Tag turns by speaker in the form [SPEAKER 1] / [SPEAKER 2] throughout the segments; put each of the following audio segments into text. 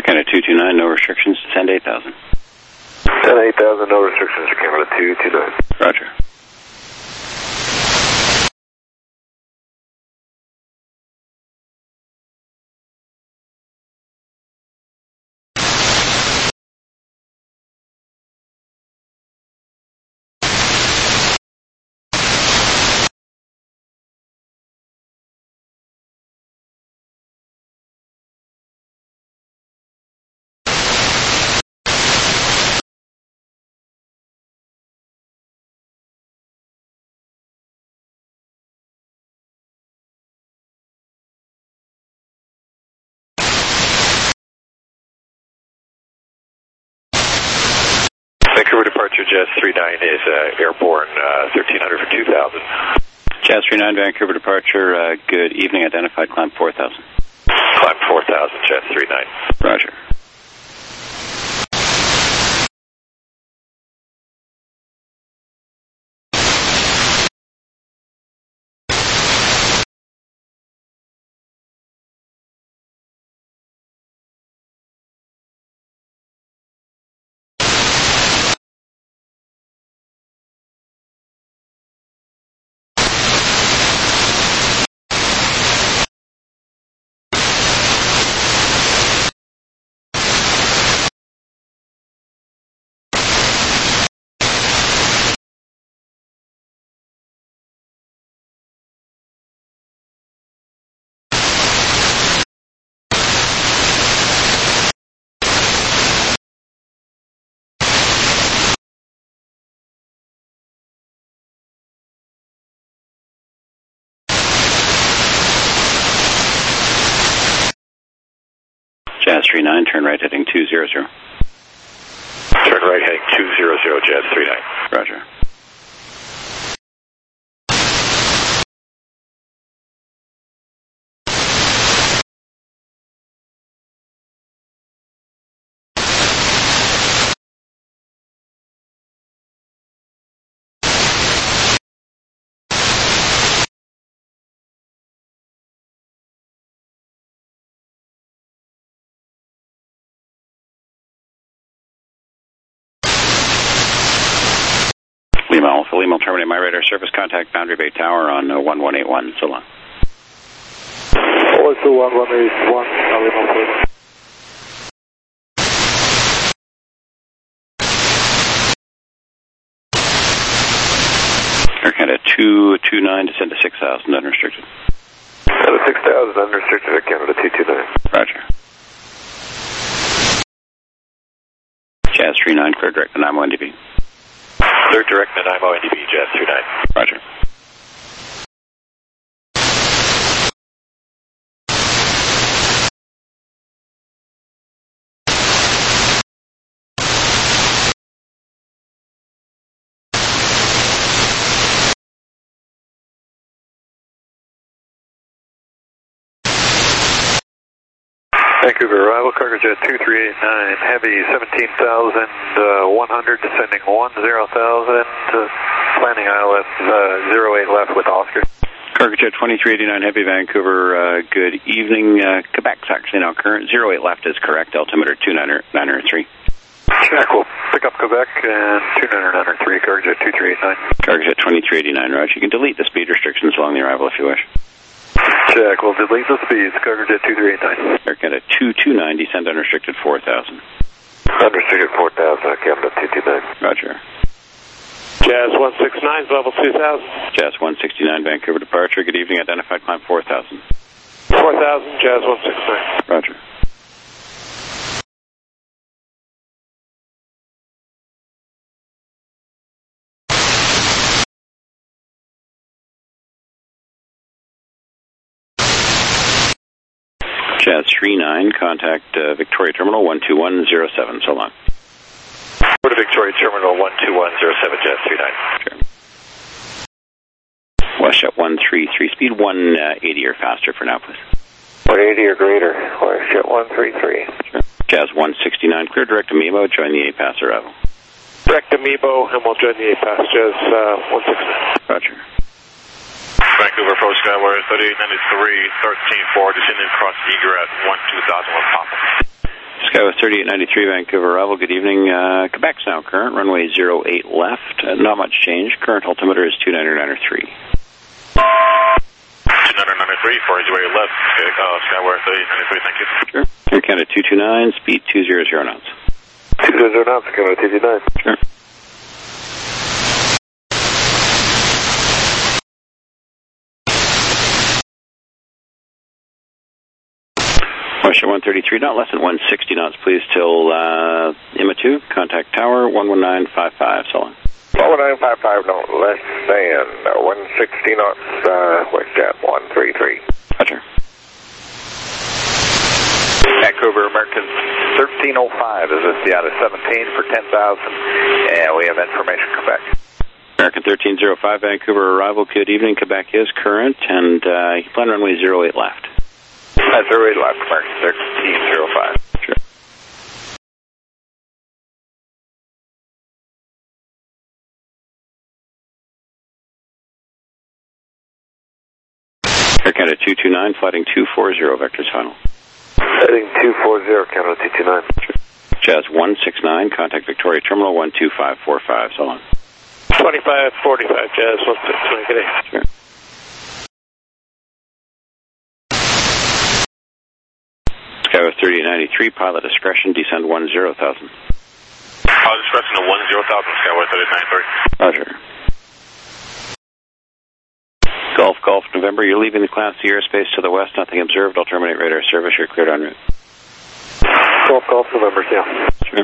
[SPEAKER 1] Canada 229, no restrictions, descend 8,000.
[SPEAKER 2] Descend 8,000, no restrictions, Canada 229.
[SPEAKER 1] Roger.
[SPEAKER 2] Vancouver departure, Jazz 39 is airborne 1300 for 2000.
[SPEAKER 1] Jazz 39, Vancouver departure, good evening, identified, climb 4,000.
[SPEAKER 2] Climb 4,000, Jazz 39.
[SPEAKER 1] Roger. Jazz 39, turn right heading 200.
[SPEAKER 2] Turn right heading 200, Jazz 39.
[SPEAKER 1] Roger. Lima Alpha, Lima will terminate my radar service, contact Boundary Bay Tower on 1181, so long.
[SPEAKER 2] Also 1181, Lima Alpha.
[SPEAKER 1] Air Canada 229, descend to 6,000, unrestricted.
[SPEAKER 2] Canada 6,000, unrestricted at Canada 229.
[SPEAKER 1] Roger. Jazz 39, clear direct to Nanaimo NDB.
[SPEAKER 2] Clear direct to Nanaimo NDB, Jazz 39.
[SPEAKER 1] Roger.
[SPEAKER 2] Vancouver arrival, cargo jet 2389, heavy 17,100, descending 10,000, landing ILS 08 left with Oscar.
[SPEAKER 1] Cargo jet 2389, heavy Vancouver, good evening. Quebec's actually now current, 08 left is correct, altimeter 2993.
[SPEAKER 2] Check, we'll pick up Quebec and 2993, cargo jet 2389.
[SPEAKER 1] Cargo jet 2389, Roger. You can delete the speed restrictions along the arrival if you wish.
[SPEAKER 2] Check, we'll delete the speeds, cargo jet 2389.
[SPEAKER 1] Air Canada 229, descend unrestricted 4,000.
[SPEAKER 2] Unrestricted 4,000, Canada 229.
[SPEAKER 1] Roger.
[SPEAKER 3] Jazz 169, level 2000.
[SPEAKER 1] Jazz 169, Vancouver departure, good evening, identified, climb 4,000.
[SPEAKER 3] 4,000, Jazz 169.
[SPEAKER 1] Roger. Jazz 39, contact Victoria Terminal 12107, so long.
[SPEAKER 2] Go to Victoria Terminal 12107, Jazz 39.
[SPEAKER 1] Sure. WestJet 133, speed 180 or faster for now, please.
[SPEAKER 2] 180 or greater, WestJet 133.
[SPEAKER 1] Sure. Jazz 169, clear direct to Mebo, join the APAS arrival.
[SPEAKER 3] Direct to Mebo, and we'll join the APAS, Jazz 169.
[SPEAKER 1] Roger.
[SPEAKER 4] Vancouver approach Skywire 3893, 13-4, descending across Eager at 12,000 with Papa.
[SPEAKER 1] Skywest 3893, Vancouver arrival. Good evening. Quebec's now current. Runway 08 left. Not much change. Current altimeter is 2993.
[SPEAKER 4] 2993, 40 left. Okay, Skywest 3893, thank you.
[SPEAKER 1] Sure. Air Canada 229, speed 200 knots.
[SPEAKER 2] 200 knots, Canada 229.
[SPEAKER 1] Sure. Russia 133, not less than 160 knots, please, till IMA2. Contact tower 11955, so on.
[SPEAKER 2] 11955, no less than 160 knots, WestJet 133.
[SPEAKER 1] Roger.
[SPEAKER 5] Vancouver American 1305, is this the out of 17 for 10,000, and we have information Quebec.
[SPEAKER 1] American 1305, Vancouver arrival. Good evening. Quebec is current, and you plan runway 08 left.
[SPEAKER 5] 08 left, American 1305.
[SPEAKER 1] Sure. Air Canada 229, flighting 240, vectors final.
[SPEAKER 2] Heading 240, Canada 229.
[SPEAKER 1] Sure. Jazz 169, contact Victoria Terminal 12545, so on.
[SPEAKER 3] 2545, Jazz 169, good day.
[SPEAKER 1] Sure. Skywest 3893, pilot discretion, descend 10,000.
[SPEAKER 4] Pilot discretion to 10,000, Skywest 3893.
[SPEAKER 1] Roger. Golf, November, you're leaving the Class C airspace to the west, nothing observed. I'll terminate radar service, you're cleared en route.
[SPEAKER 2] Golf, November, yeah.
[SPEAKER 1] Sure.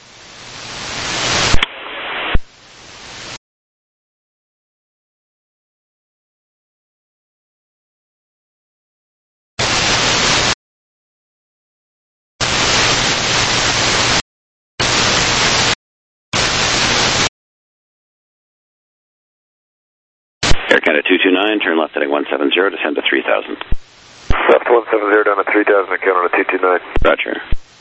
[SPEAKER 1] Air Canada 229, turn left heading 170, descend to 3,000.
[SPEAKER 2] Left 170 down to 3,000, Canada 229.
[SPEAKER 1] Roger.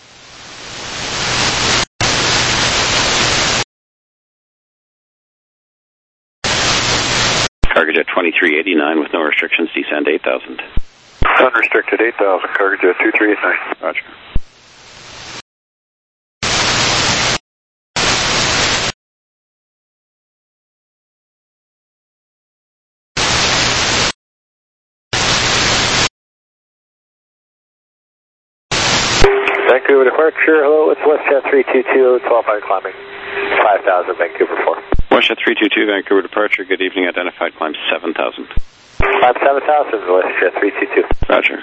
[SPEAKER 1] Cargojet 2389 with no restrictions, descend 8,000.
[SPEAKER 2] Unrestricted 8,000, Cargojet 2389.
[SPEAKER 1] Roger.
[SPEAKER 2] Vancouver departure, hello, it's WestJet 322, 12 by climbing 5,000, Vancouver 4.
[SPEAKER 1] WestJet 322, Vancouver departure, good evening, identified climb 7,000.
[SPEAKER 2] Climb 7,000, WestJet 322.
[SPEAKER 1] Roger.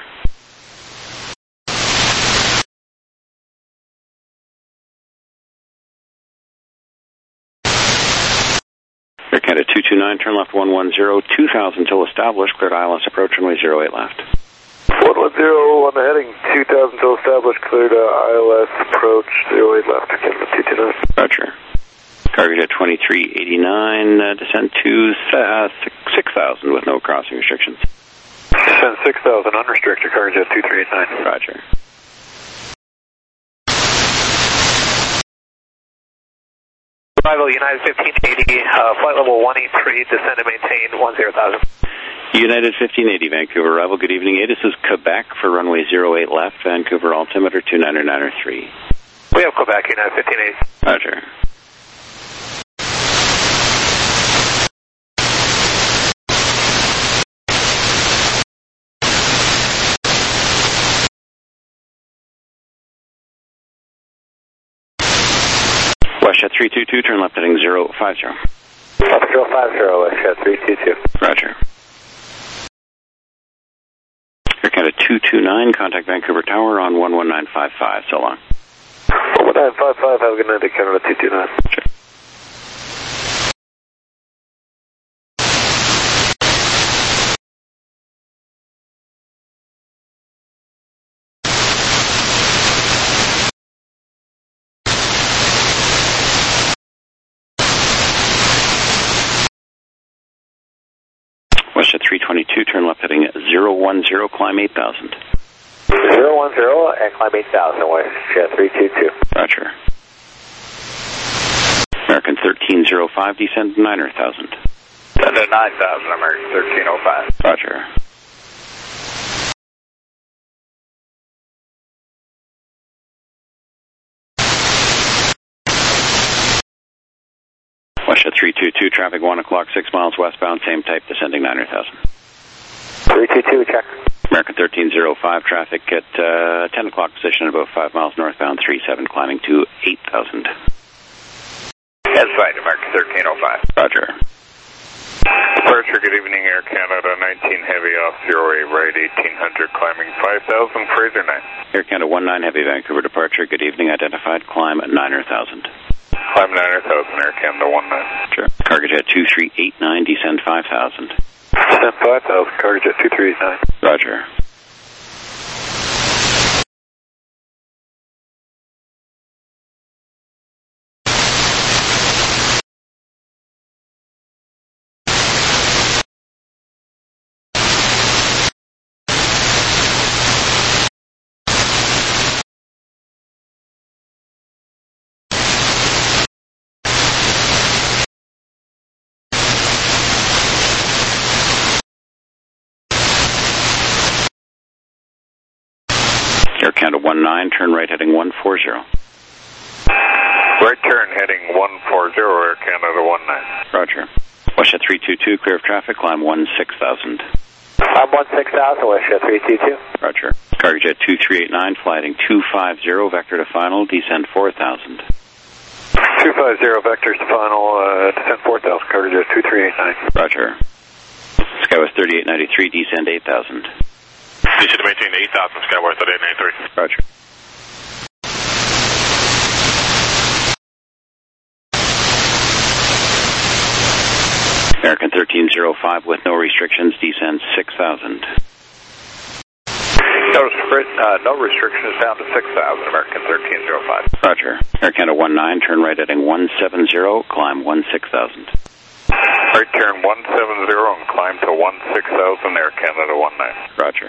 [SPEAKER 1] Air Canada 229, turn left 110, 2,000 till established, cleared ILS approach, runway 08 left.
[SPEAKER 2] 110 on the heading, 2,000 till established, cleared ILS approach, 08 left, Canada 229.
[SPEAKER 1] Roger. Cargojet 2389, descend to 6,000 with no crossing restrictions.
[SPEAKER 2] Descend 6,000, unrestricted, Cargojet 2389.
[SPEAKER 1] Roger.
[SPEAKER 5] Arrival United 1580, flight level 183, descend and maintain 10,000.
[SPEAKER 1] United 1580, Vancouver arrival. Good evening. This is Quebec for runway 08 left, Vancouver altimeter 2993.
[SPEAKER 5] We have Quebec, United 1580.
[SPEAKER 1] Roger. WestJet 322, turn left heading 050.
[SPEAKER 2] Left 050, WestJet 322.
[SPEAKER 1] Roger. Air Canada 229, contact Vancouver Tower on 11955, so long.
[SPEAKER 2] 11955, have a good night, Canada 229.
[SPEAKER 1] Sure. WestJet 322, turn left heading 010, climb 8,000.
[SPEAKER 2] 010 and climb 8,000, WestJet 322.
[SPEAKER 1] Roger. American 1305, descend 9,000.
[SPEAKER 5] Descend to 9,000, American 1305.
[SPEAKER 1] Roger. Westjet 322, traffic 1 o'clock, 6 miles westbound, same type, descending 900,000.
[SPEAKER 2] 322, check.
[SPEAKER 1] American 1305, traffic at 10 o'clock position, about 5 miles northbound, 37, climbing to 8,000.
[SPEAKER 5] That's fine, American 1305.
[SPEAKER 1] Roger.
[SPEAKER 4] Departure, good evening, Air Canada 19 Heavy off 08 right 1800, climbing 5000, Fraser 9.
[SPEAKER 1] Air Canada 19 Heavy, Vancouver departure, good evening, identified, climb at 900,000.
[SPEAKER 4] Climb 900,000, Air Canada 19.
[SPEAKER 1] Sure. Cargojet 2389, descend 5,000.
[SPEAKER 2] Descend 5,000, Cargojet 2389.
[SPEAKER 1] Roger. Air Canada 19, turn right heading 140.
[SPEAKER 4] Right turn heading 140, Air Canada 19.
[SPEAKER 1] Roger. Westjet 322, clear of traffic, climb 16,000.
[SPEAKER 2] I'm 16,000, Westjet 322.
[SPEAKER 1] Roger. Cargojet 2389, flighting 250, vector to final, descend 4,000.
[SPEAKER 2] 250, vectors to final, descend 4,000, Cargojet 2389.
[SPEAKER 1] Roger. Skywest 3893, descend 8,000.
[SPEAKER 4] You should maintain 8,000, Skyward 3893.
[SPEAKER 1] Roger. American 1305 with no restrictions, descend 6,000.
[SPEAKER 5] No restrictions down to 6,000, American 1305.
[SPEAKER 1] Roger. Air Canada 19, turn right heading 170, climb 16,000.
[SPEAKER 4] Right turn 170 and climb to 16,000, Air Canada 19.
[SPEAKER 1] Roger.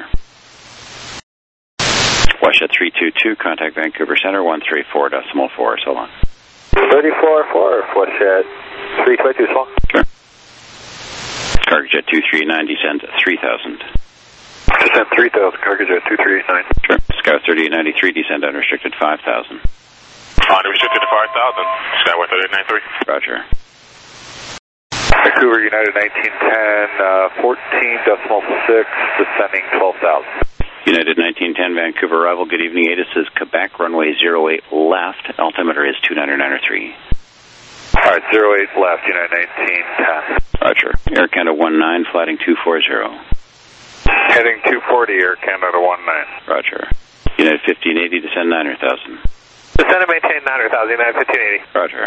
[SPEAKER 1] Westjet 322, contact Vancouver Center 134.4, so long.
[SPEAKER 2] 34-4, Westjet 322, so long.
[SPEAKER 1] Sure. Cargojet 2389, descend 3,000.
[SPEAKER 2] Descend 3,000, Cargojet 2389.
[SPEAKER 1] Sure. Sky 3893, descend unrestricted 5,000.
[SPEAKER 4] Unrestricted to 5,000, Skyward 3893.
[SPEAKER 1] Roger.
[SPEAKER 5] Vancouver United 1910, 14.6, descending 12,000.
[SPEAKER 1] United 1910, Vancouver arrival, good evening, ATIS is Quebec, runway 08 left, altimeter is 299.3.
[SPEAKER 5] Alright, 08 left, United 1910.
[SPEAKER 1] Roger. Air Canada 19, flighting 240.
[SPEAKER 4] Heading 240, Air Canada 19.
[SPEAKER 1] Roger. United 1580, descend 900,000.
[SPEAKER 3] Descend and maintain 900,000, United 1580.
[SPEAKER 1] Roger.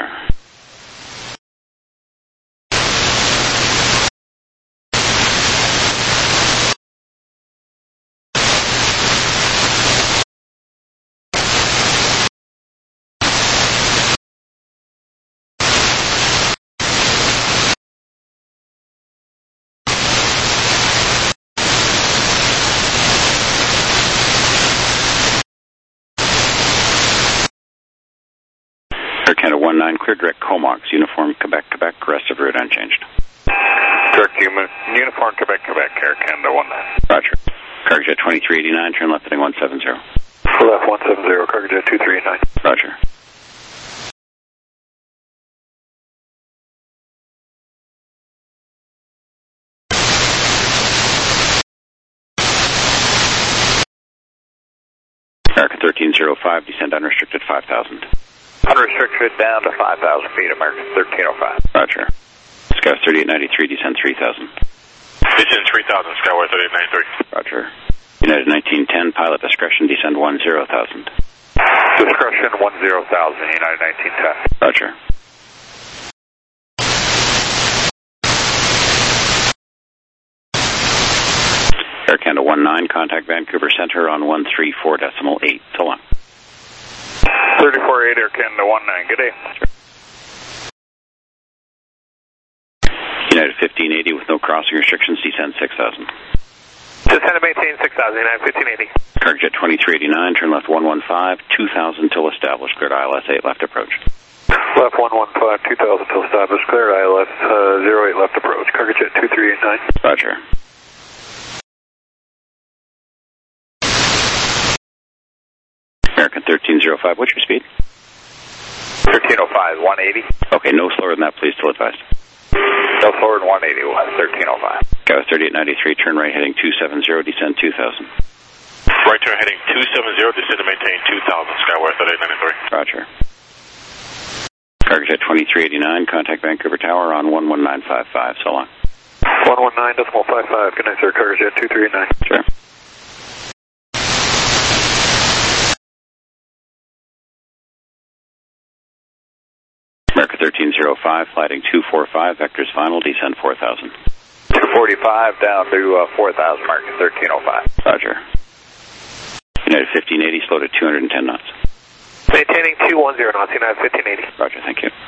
[SPEAKER 1] Air Canada 19, clear direct Comox, uniform Quebec, Quebec, rest of route unchanged.
[SPEAKER 4] Direct uniform Quebec, Quebec, Air Canada 19.
[SPEAKER 1] Roger. Cargojet 2389, turn left heading 170.
[SPEAKER 2] Left 170, Cargojet 2389.
[SPEAKER 1] Roger. American 1305, descend unrestricted 5,000.
[SPEAKER 5] Unrestricted down to 5,000 feet, American 1305.
[SPEAKER 1] Roger. Sky 3893, descend 3,000.
[SPEAKER 4] Descend 3,000, Skyward 3893.
[SPEAKER 1] Roger. United 1910, pilot discretion, descend 10,000.
[SPEAKER 5] Discretion 10,000, United 1910.
[SPEAKER 1] Roger. Air Canada 19, contact Vancouver Center on 134.8. So long.
[SPEAKER 4] 34-8, Air Canada 19. Good day.
[SPEAKER 1] Sure. United 1580 with no crossing restrictions, descend 6,000.
[SPEAKER 3] Descend and maintain 6,000, United 1580.
[SPEAKER 1] Cargojet 2389, turn left 115, 2,000 till established, cleared ILS 8 left approach.
[SPEAKER 2] Left 115, 2,000 till established, cleared ILS 08 left approach, Cargojet 2389.
[SPEAKER 1] Roger. American 1305, what's your speed?
[SPEAKER 2] 1305,
[SPEAKER 5] 1305, 180.
[SPEAKER 1] Okay, no slower than that, please, till advised.
[SPEAKER 5] No slower than 180, 1305.
[SPEAKER 1] Go 3893, turn right heading 270, descend 2000.
[SPEAKER 3] Right turn heading 270, descend to maintain 2000, Skywire 3893.
[SPEAKER 1] Roger. Cargojet 2389, contact Vancouver Tower on 11955, so long.
[SPEAKER 2] 119.55, good night, sir, Cargojet 2389.
[SPEAKER 1] Sure. America 1305, flighting 245, vectors final, descend 4000.
[SPEAKER 5] 245 down to 4000, American 1305.
[SPEAKER 1] Roger. United 1580, slow to 210 knots.
[SPEAKER 2] Maintaining 210 knots, United 1580.
[SPEAKER 1] Roger, thank you.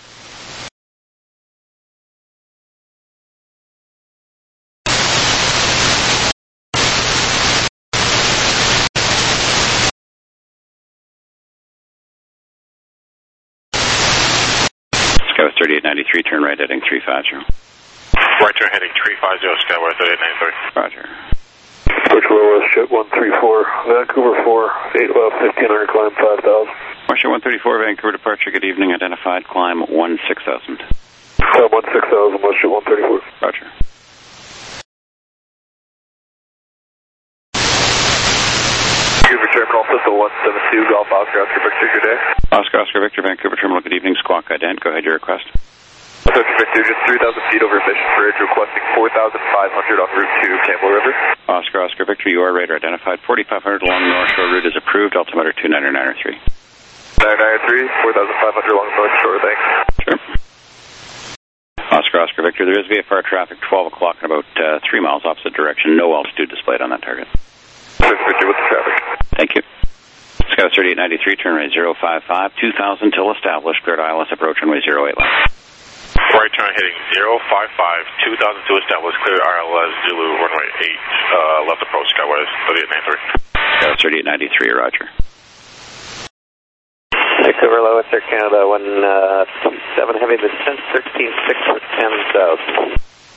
[SPEAKER 1] Skywest 3893, turn right heading 350.
[SPEAKER 3] Right turn heading 350, Skywire 3893.
[SPEAKER 1] Roger.
[SPEAKER 2] Switch West, jet 134, Vancouver 4, 8 left, 1500, climb 5000.
[SPEAKER 1] Russia 134, Vancouver departure, good evening, identified, climb 16,000.
[SPEAKER 2] Climb 16,000, West jet 134.
[SPEAKER 1] Roger.
[SPEAKER 2] Vancouver Terminal, Thistle 172, Golf Oscar, Oscar Victor, good day.
[SPEAKER 1] Oscar Victor, Vancouver Terminal, good evening, squawk ident, go ahead, your request.
[SPEAKER 2] Oscar Victor, just 3,000 feet over Mission Bridge, requesting 4,500 en route to Campbell River.
[SPEAKER 1] Oscar Victor, you are radar identified, 4,500 along the North Shore route is approved, altimeter 29903.
[SPEAKER 2] 993, 4,500 along North Shore, thanks.
[SPEAKER 1] Sure. Oscar Victor, there is VFR traffic, 12 o'clock in about 3 miles opposite direction, no altitude displayed on that target.
[SPEAKER 2] Oscar Victor, what's the traffic?
[SPEAKER 1] Thank you. Skywest 3893, turn right 055, 2000 till established, cleared ILS approach runway 08 left.
[SPEAKER 3] Right turn heading 055, 2000 to establish, clear RLS Zulu runway 8, left approach, Skywire 3893.
[SPEAKER 1] Skywest 3893, roger.
[SPEAKER 6] Vancouver Low, Air Canada, 127 heavy, descent 13.6 for 10,000.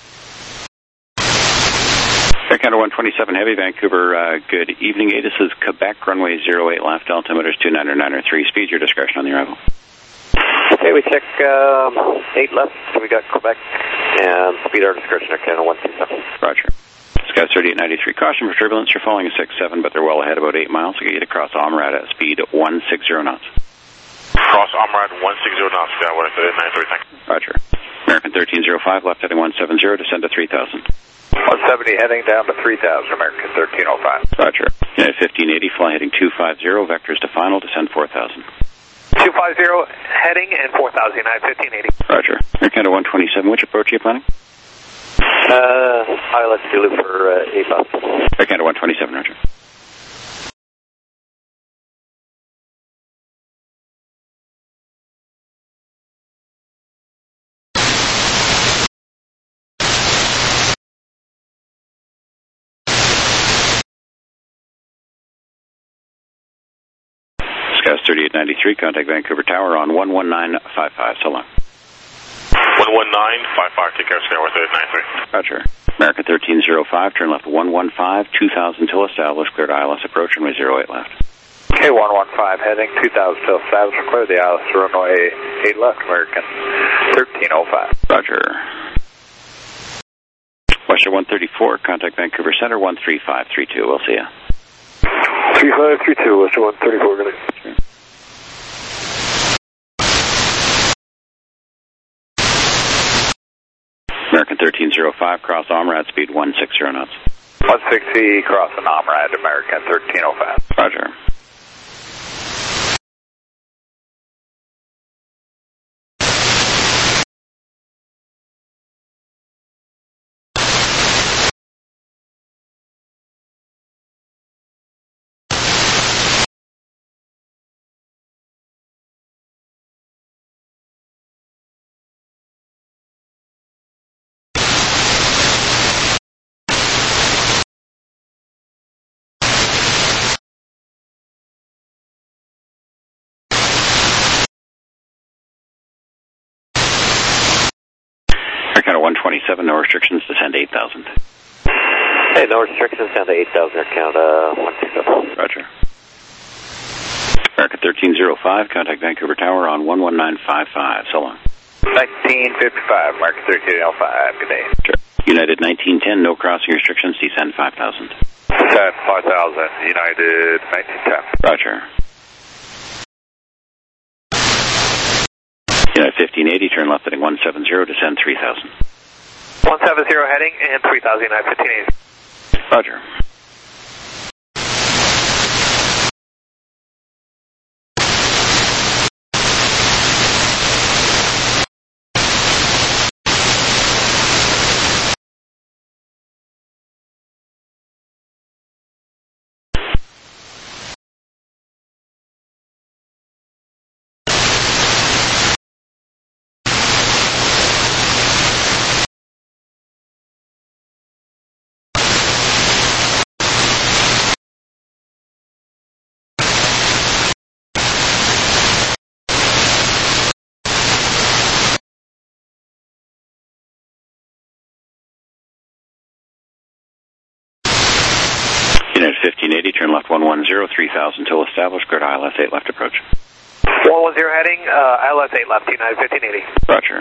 [SPEAKER 1] Air Canada 127 heavy, Vancouver, good evening. This is Quebec, runway 08 left, altimeter is 29903. Speed your discretion on the arrival.
[SPEAKER 6] Okay, we check 8 left, so we got Quebec, and speed our discretion, Air Canada 127.
[SPEAKER 1] Roger. Sky 3893, caution for turbulence, you're falling at 67, but they're well ahead, about 8 miles, so get to cross Omrad at speed 160 knots.
[SPEAKER 3] Cross Omrad 160 knots, Skywire 3893, thank you.
[SPEAKER 1] Roger. American 1305, left heading 170, descend to 3000.
[SPEAKER 5] 170 heading down to 3000, American 1305.
[SPEAKER 1] Roger. United 1580, fly heading 250, vectors to final, descend 4000.
[SPEAKER 2] 250 heading and 4,000, United 1580.
[SPEAKER 1] Roger. Air Canada 127, which approach are you planning?
[SPEAKER 6] ILS Zulu for 8 bus.
[SPEAKER 1] Air Canada 127, roger. Skywest 3893, contact Vancouver Tower on 11955, so long.
[SPEAKER 3] 11955, take care, Skywire 3893.
[SPEAKER 1] Roger. America 1305, turn left 115, 2000 till established, cleared ILS approach, runway 08 left.
[SPEAKER 5] Okay, 115 heading, 2000 till established, clear the ILS runway 8 left, American 1305.
[SPEAKER 1] Roger. Western 134, contact Vancouver Center 13532, we'll see ya.
[SPEAKER 2] 3532, Western 134, good night.
[SPEAKER 1] Sure. American 1305, cross Omrad, speed 160 knots.
[SPEAKER 5] 160, crossing Omrad, American 1305.
[SPEAKER 1] Roger. Air Canada 127, no restrictions, descend 8,000.
[SPEAKER 6] Hey, no restrictions down to 8,000, Air Canada 127.
[SPEAKER 1] Roger. American 1305, contact Vancouver Tower on 11955. So long.
[SPEAKER 5] 1955, American 1305. Good day.
[SPEAKER 1] Sure. United 1910, no crossing restrictions, descend 5,000.
[SPEAKER 5] Descend 5,000, United 1910.
[SPEAKER 1] Roger. United 1580, turn left heading 170, descend 3,000.
[SPEAKER 6] 170 heading and 3,000, United 1580.
[SPEAKER 1] Roger. United 1580, turn left 110, 3,000 till established, cleared ILS 8 left approach.
[SPEAKER 6] 110 heading, ILS 8 left, United 1580.
[SPEAKER 1] Roger.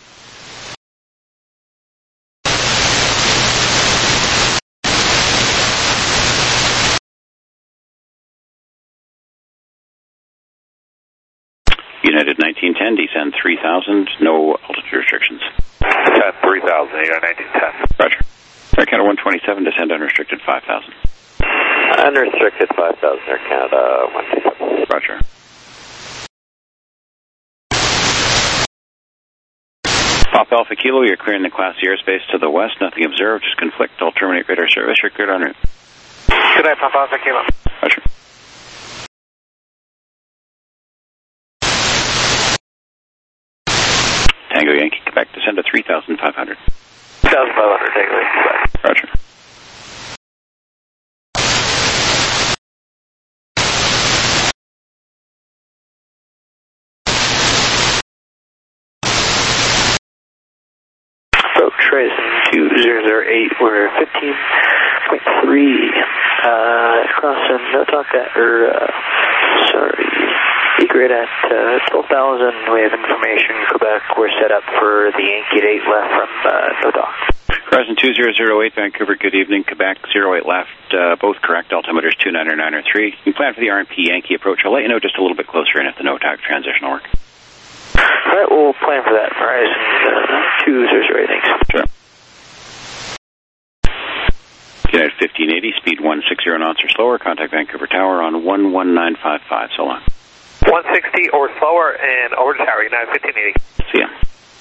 [SPEAKER 1] United 1910, descend 3,000, no altitude restrictions.
[SPEAKER 5] Descend 3,000, United 1910.
[SPEAKER 1] Roger. Air Canada 127, descend unrestricted 5,000.
[SPEAKER 6] Unrestricted 5,000, Air Canada 127.
[SPEAKER 1] Roger. Pop Alpha Kilo, you're clearing the Class C airspace to the west. Nothing observed, just conflict. I'll terminate radar service. You're cleared en route.
[SPEAKER 6] Good night, Pop Alpha Kilo.
[SPEAKER 1] Roger. Tango Yankee, Quebec, descend to 3,500.
[SPEAKER 6] 3,500, take away, Quebec.
[SPEAKER 1] Roger.
[SPEAKER 6] Horizon 2008, we're 15.3, crossing Egret at 12,000, we have information, Quebec, we're set up for the Yankee at 8 left from Nodoc.
[SPEAKER 1] Horizon 2008, Vancouver, good evening, Quebec, 08 left, both correct, altimeters 29993. You plan for the RMP Yankee approach, I'll let you know just a little bit closer in if the Nodoc transition will work.
[SPEAKER 6] Alright, we'll plan for that, Horizon 2008, thanks.
[SPEAKER 1] Sure. United 1580, speed 160 knots or slower, contact Vancouver Tower on 11955, so long.
[SPEAKER 6] 160 or slower and over to Tower, United 1580.
[SPEAKER 1] See ya.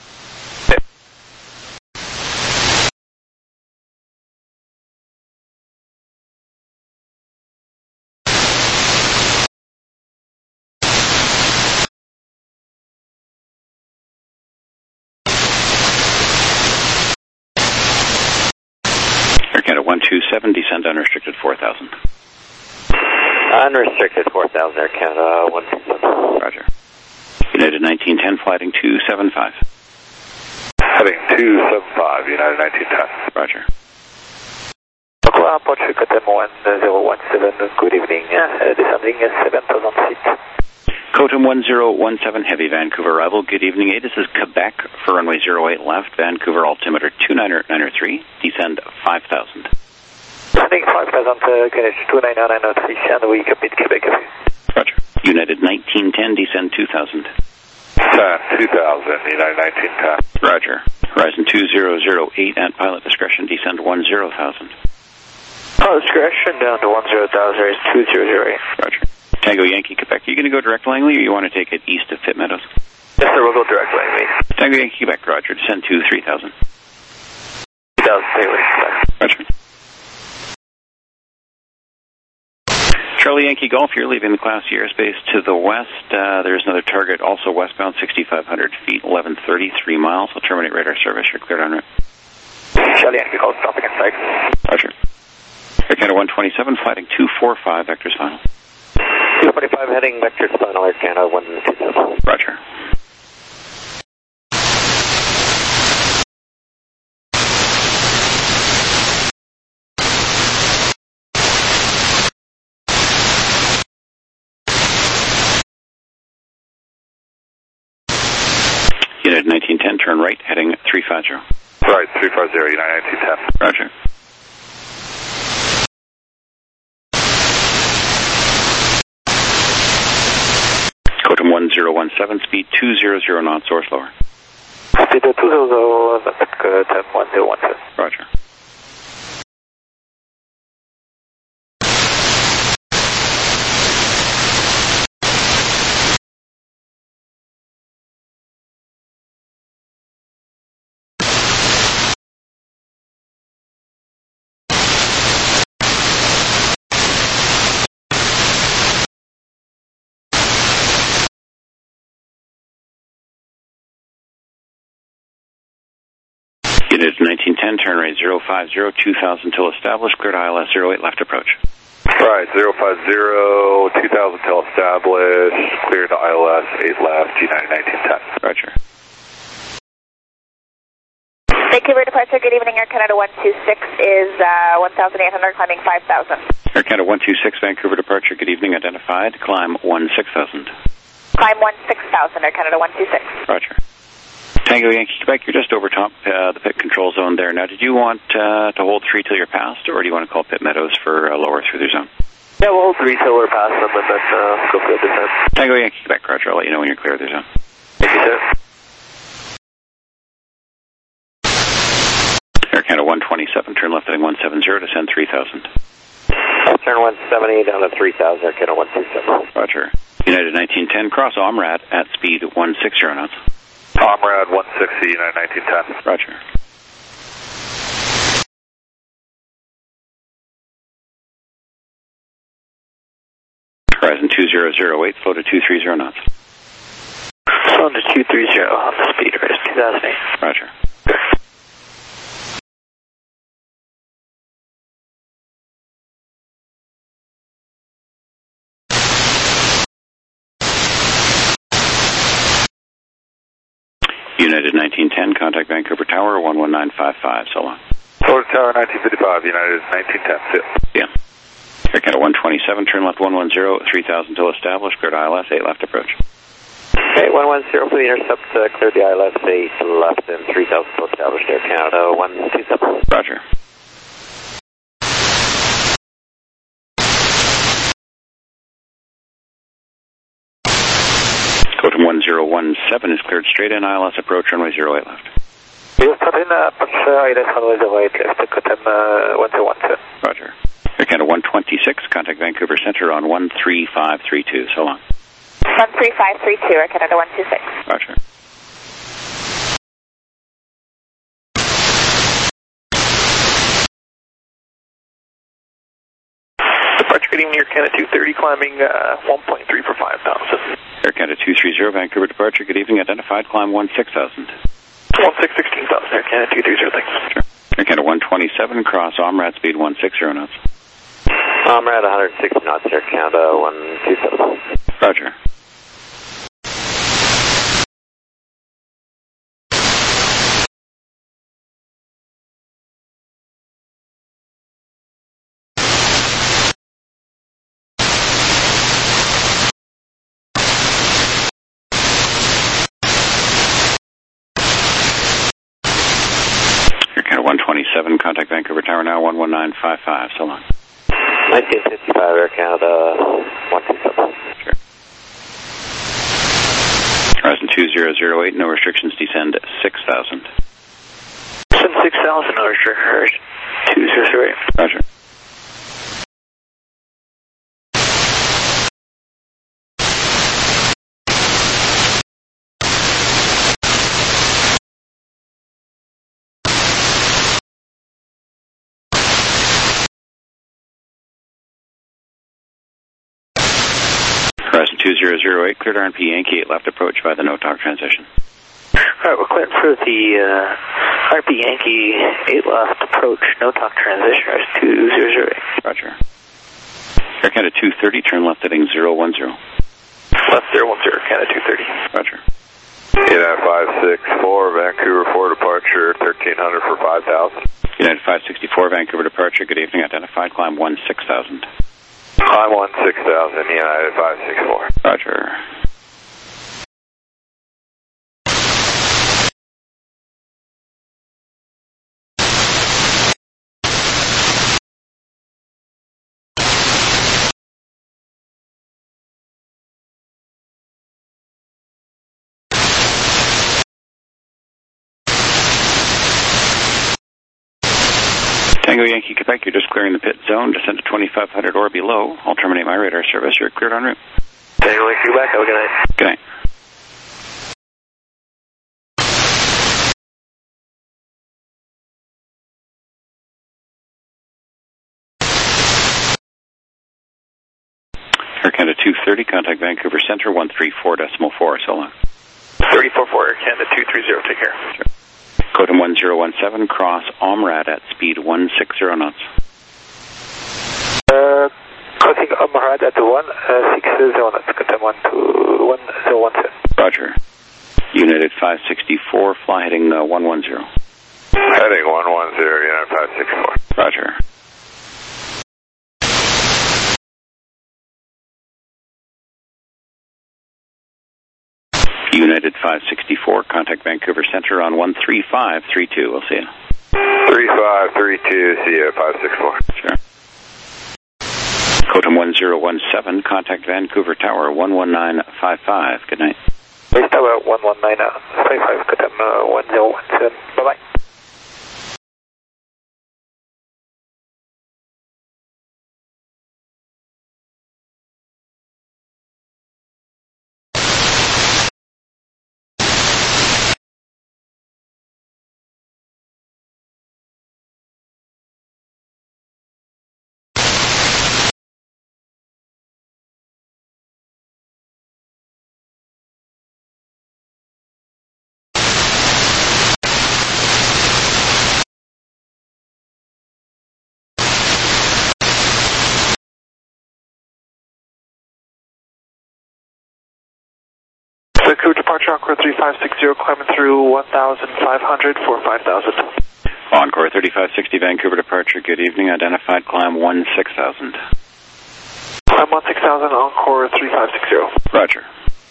[SPEAKER 1] Air Canada 127, descend unrestricted 4,000.
[SPEAKER 6] Unrestricted 4,000, Air Canada 127.
[SPEAKER 1] Roger. United 1910, flighting 275.
[SPEAKER 5] Heading 275, United 1910.
[SPEAKER 1] Roger.
[SPEAKER 6] Oklahoma, Portugal, Cotem 1017, good evening, descending 7,000 feet.
[SPEAKER 1] Cotem 1017, heavy Vancouver arrival, good evening, this is Quebec for runway 08 left, Vancouver altimeter 29993, descend 5,000.
[SPEAKER 6] Descending 5,000, Greenwich 29993, and we commit Quebec.
[SPEAKER 1] Roger. United 1910, descend 2,000.
[SPEAKER 5] Descend 2,000, United 1910.
[SPEAKER 1] Roger. Horizon 2008 at pilot discretion, descend 10,000.
[SPEAKER 6] Pilot discretion down to 10,000, Horizon 2008.
[SPEAKER 1] Roger. Tango Yankee, Quebec, are you going to go direct Langley or you want to take it east of Pitt Meadows?
[SPEAKER 6] Yes, sir, we'll go direct Langley.
[SPEAKER 1] Tango Yankee, Quebec, Roger, descend to 3,000.
[SPEAKER 6] 3,000, Quebec.
[SPEAKER 1] Roger. Charlie Yankee Golf, you're leaving the Class C airspace to the west. There's another target, also westbound, 6,500 feet, 1130, 3 miles. I'll terminate radar service. You're cleared en route.
[SPEAKER 6] Charlie Yankee Golf, stopping in sight.
[SPEAKER 1] Roger. Air Canada 127, flighting 245, vectors final.
[SPEAKER 6] 245 heading, vectors final, Air Canada 127.
[SPEAKER 1] Roger. United 1910, turn right, heading 350.
[SPEAKER 4] Right, 350, United 1910.
[SPEAKER 1] Roger. Totem 1017, speed 200 knots, source lower.
[SPEAKER 2] Speed 200, 101017.
[SPEAKER 1] Roger. Unit 1910, turn right 050, 2000 till established, cleared ILS 08, left approach.
[SPEAKER 4] Right, 050, 2000 till established, clear to ILS 8 left, United 1910.
[SPEAKER 1] Roger.
[SPEAKER 7] Vancouver departure, good evening, Air Canada 126 is 1,800, climbing 5,000.
[SPEAKER 1] Air Canada 126, Vancouver departure, good evening, identified, climb 16,000.
[SPEAKER 7] Climb 16,000, Air Canada 126.
[SPEAKER 1] Roger. Tango Yankee Quebec, you're just over top the pit control zone there. Now, did you want to hold 3 till you're past, or do you want to call Pit Meadows for lower through their zone?
[SPEAKER 2] Yeah, we'll hold 3 till we're past them and then go for the descent.
[SPEAKER 1] Tango Yankee Quebec, Roger. I'll let you know when you're clear of their zone.
[SPEAKER 2] Thank you, sir.
[SPEAKER 1] Air Canada 127, turn left heading 170, descend 3,000.
[SPEAKER 6] Turn 170 down to 3,000, Air Canada 127.
[SPEAKER 1] Roger. United 1910, cross OMRAD at speed 160 knots.
[SPEAKER 4] Comrade 160, United 1910.
[SPEAKER 1] Roger. Horizon 2008, flow to 230 knots.
[SPEAKER 6] Flow to 230 on the speed raise 2008.
[SPEAKER 1] Roger. United 1910, contact Vancouver Tower 11955, so long.
[SPEAKER 4] Florida Tower 1955, United 1910, see
[SPEAKER 1] Yeah. Air Canada 127, turn left 110, 3000 till established, cleared ILS 8 left approach.
[SPEAKER 6] Okay, 110 for the intercept, cleared the ILS 8 left and 3000 till established, Air Canada 127.
[SPEAKER 1] Roger. Totem 1017 is cleared straight in, ILS approach, runway 08 left.
[SPEAKER 2] Yes, Totem, approach ILS runway 08 left, Totem 1017.
[SPEAKER 1] Roger. Air Canada 126, contact Vancouver Center on 13532, so long.
[SPEAKER 7] 13532, Air Canada 126.
[SPEAKER 1] Roger.
[SPEAKER 2] Departure, good evening, Air Canada 230, climbing 1.3 for 5,000.
[SPEAKER 1] Air Canada 230, Vancouver departure, good evening, identified, climb 16,000.
[SPEAKER 2] 16,000, Air Canada 230, thanks.
[SPEAKER 1] Sure. Air Canada 127, cross OMRAD, speed 160 knots.
[SPEAKER 6] OMRAD 160 knots, Air Canada 127.
[SPEAKER 1] Roger. Air Canada 127, contact Vancouver Tower now 11955, so long.
[SPEAKER 6] 1955, Air Canada 127.
[SPEAKER 1] Sure. Horizon 2008, no restrictions, descend 6,000.
[SPEAKER 2] Descend 6,000, Roger. 208.
[SPEAKER 1] Roger. Horizon 2008, cleared RNP Yankee 8 left approach by the no-talk transition.
[SPEAKER 6] Alright, we're cleared for the RP Yankee 8 left approach, no talk transition, 2008.
[SPEAKER 1] Roger. Air Canada 230, turn left heading 010.
[SPEAKER 2] Left 010, Canada 230.
[SPEAKER 1] Roger.
[SPEAKER 4] United 564, Vancouver for departure, 1300 for 5,000.
[SPEAKER 1] United 564, Vancouver departure, good evening, identified, climb 16,000.
[SPEAKER 4] Climb 16,000, United 564.
[SPEAKER 1] Roger. Tango Yankee Quebec, you're just clearing the pit zone. Descend to 2500 or below. I'll terminate my radar service. You're cleared en route.
[SPEAKER 2] Tango Yankee Quebec, have a good night.
[SPEAKER 1] Good night. Air Canada 230, contact Vancouver Centre, 134.4, so long.
[SPEAKER 2] 34-4, Air Canada 230, take care.
[SPEAKER 1] Sure. Codem 1017, cross Omrad at speed 160 knots.
[SPEAKER 2] Crossing Omrad at 160 knots, Codem 1017.
[SPEAKER 1] Roger. United 564, fly heading 110.
[SPEAKER 4] Heading 110, United 564.
[SPEAKER 1] Roger. United 564, contact Vancouver Centre on 13532. We'll see you.
[SPEAKER 4] 3532, see you at 564.
[SPEAKER 1] Sure. Codem 1017, contact Vancouver Tower 11955. Good night.
[SPEAKER 2] Base Tower 11955, Codem 1017. Bye-bye.
[SPEAKER 8] Vancouver departure, Encore 3560, climbing through 1,500 for 5,000.
[SPEAKER 1] Encore 3560, Vancouver departure, good evening, identified climb 16,000.
[SPEAKER 8] Climb 16,000, Encore 3560.
[SPEAKER 1] Roger.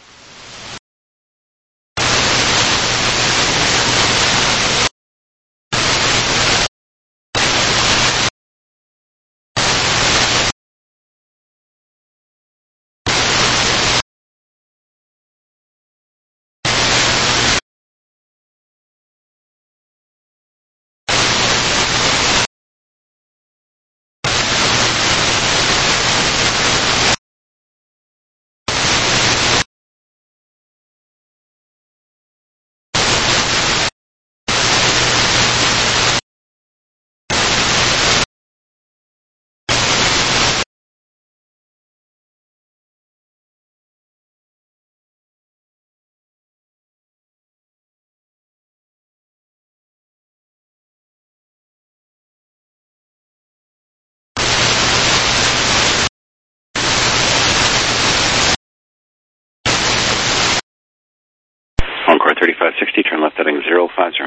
[SPEAKER 1] Encore 3560, turn left heading 050.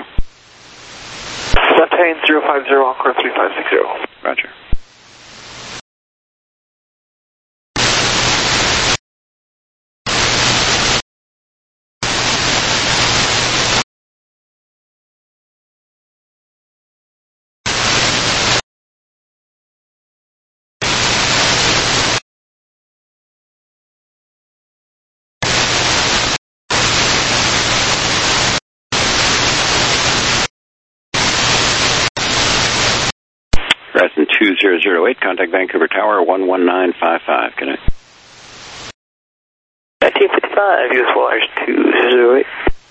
[SPEAKER 8] Left heading 050, Encore 3560.
[SPEAKER 1] Roger. Horizon 2008, contact Vancouver Tower 11955. Good night.
[SPEAKER 6] 1955, US Wires 208.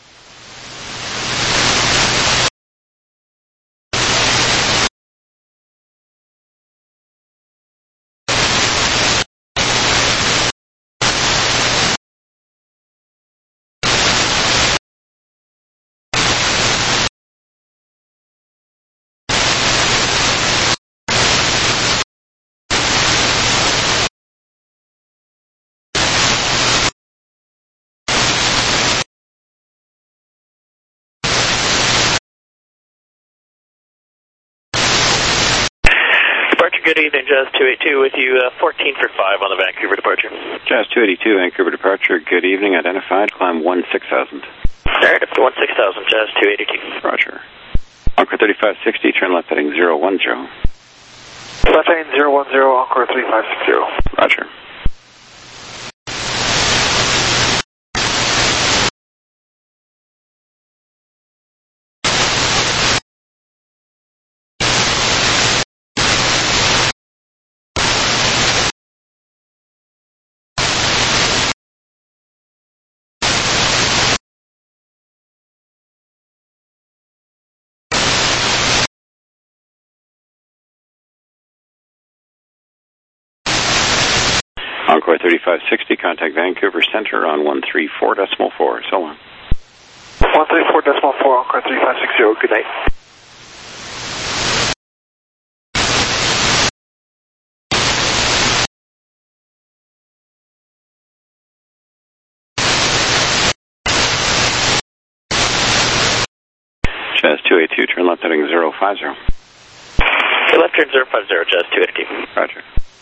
[SPEAKER 9] Good evening, Jazz 282 with you, 14 for 5 on the Vancouver departure.
[SPEAKER 1] Jazz 282, Vancouver departure, good evening, identified, climb 16,000.
[SPEAKER 9] Alright, up to 16,000, Jazz 282.
[SPEAKER 1] Roger. Encore 3560, turn left heading 010.
[SPEAKER 8] Left heading 010, Encore 3560.
[SPEAKER 1] Roger. Encore 3560, contact Vancouver Center on 134.4, so long.
[SPEAKER 8] 134.4, Encore 3560, good night.
[SPEAKER 1] Jazz 282, turn left heading 050.
[SPEAKER 9] Left turn 050, Jazz 282.
[SPEAKER 1] Roger.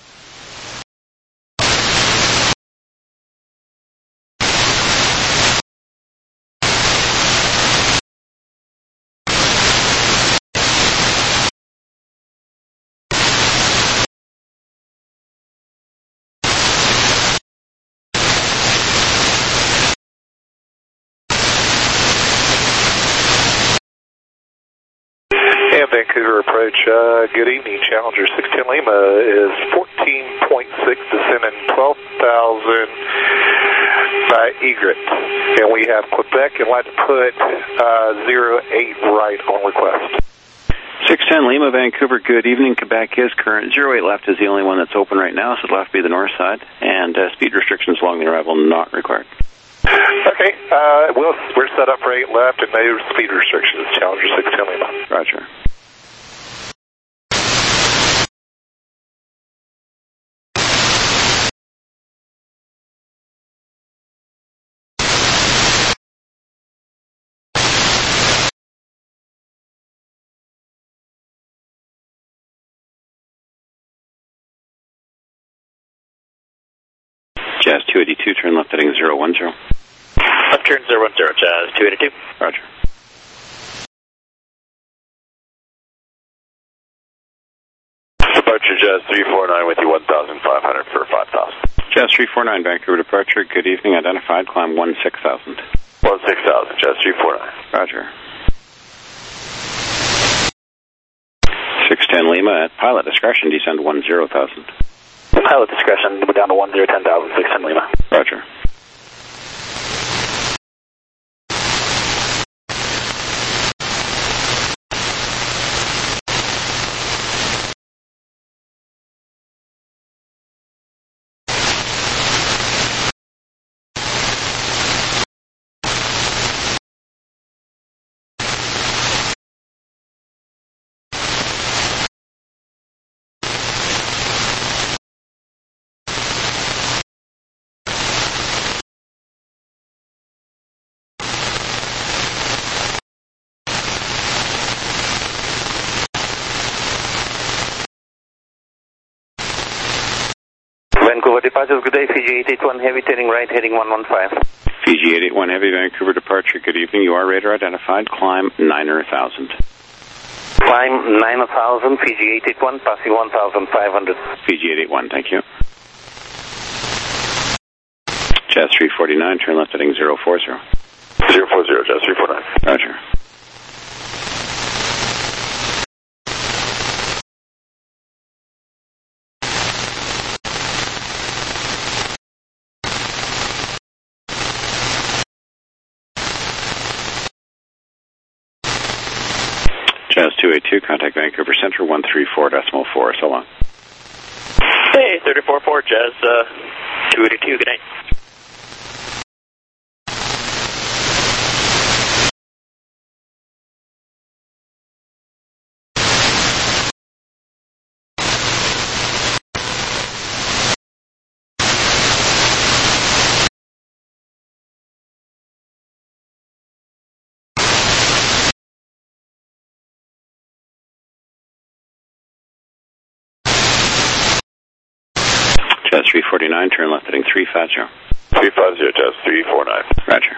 [SPEAKER 2] And Vancouver approach, good evening. Challenger 610 Lima is 14.6, descending 12,000 by egret. And we have Quebec and like to put 08 right on request.
[SPEAKER 1] 610 Lima, Vancouver, good evening. Quebec is current. 08 left is the only one that's open right now, so it'll have to be the north side. And speed restrictions along the arrival not required.
[SPEAKER 2] Okay, we're set up for 8 left and no speed restrictions. Challenger 610 Lima.
[SPEAKER 1] Roger. Jazz 282, turn left heading 010.
[SPEAKER 9] Left turn 010, Jazz 282.
[SPEAKER 1] Roger.
[SPEAKER 5] Departure Jazz 349 with you 1,500 for 5,000.
[SPEAKER 1] Jazz 349, Vancouver departure, good evening, identified, climb 16,000.
[SPEAKER 5] 16,000, Jazz 349.
[SPEAKER 1] Roger. 610 Lima, at pilot discretion, descend 10,000.
[SPEAKER 6] Pilot discretion, we're down to 10,000, 610 Lima.
[SPEAKER 1] Roger.
[SPEAKER 6] Vancouver departures, good day, Fiji 881 Heavy, turning right, heading 115.
[SPEAKER 1] Fiji 881 Heavy, Vancouver departure, good evening, you are radar identified, climb 9,000.
[SPEAKER 6] Climb 9,000, Fiji 881, passing 1,500.
[SPEAKER 1] Fiji 881, thank you. Jazz 349, turn left heading 040.
[SPEAKER 5] 040, Jazz 349.
[SPEAKER 1] Roger. Jazz 282, contact Vancouver Center 134.4, so long.
[SPEAKER 9] Hey, 34-4, Jazz 282, good night.
[SPEAKER 1] Jazz 349, turn left heading 350.
[SPEAKER 5] 350, Jazz 349.
[SPEAKER 1] Roger.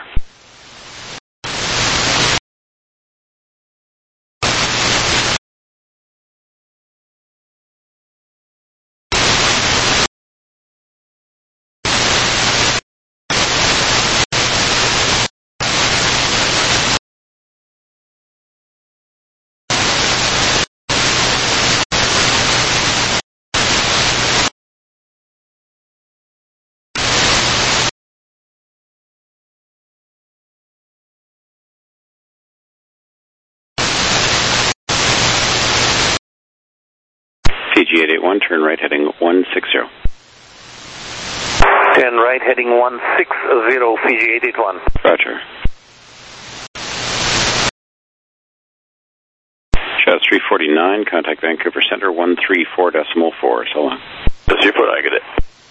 [SPEAKER 1] Fiji 881, turn right heading 160.
[SPEAKER 5] 10 right, heading 160, Fiji 881.
[SPEAKER 1] Roger. Jazz 349, contact Vancouver Center 134.4, so long.
[SPEAKER 5] That's your foot, I get it.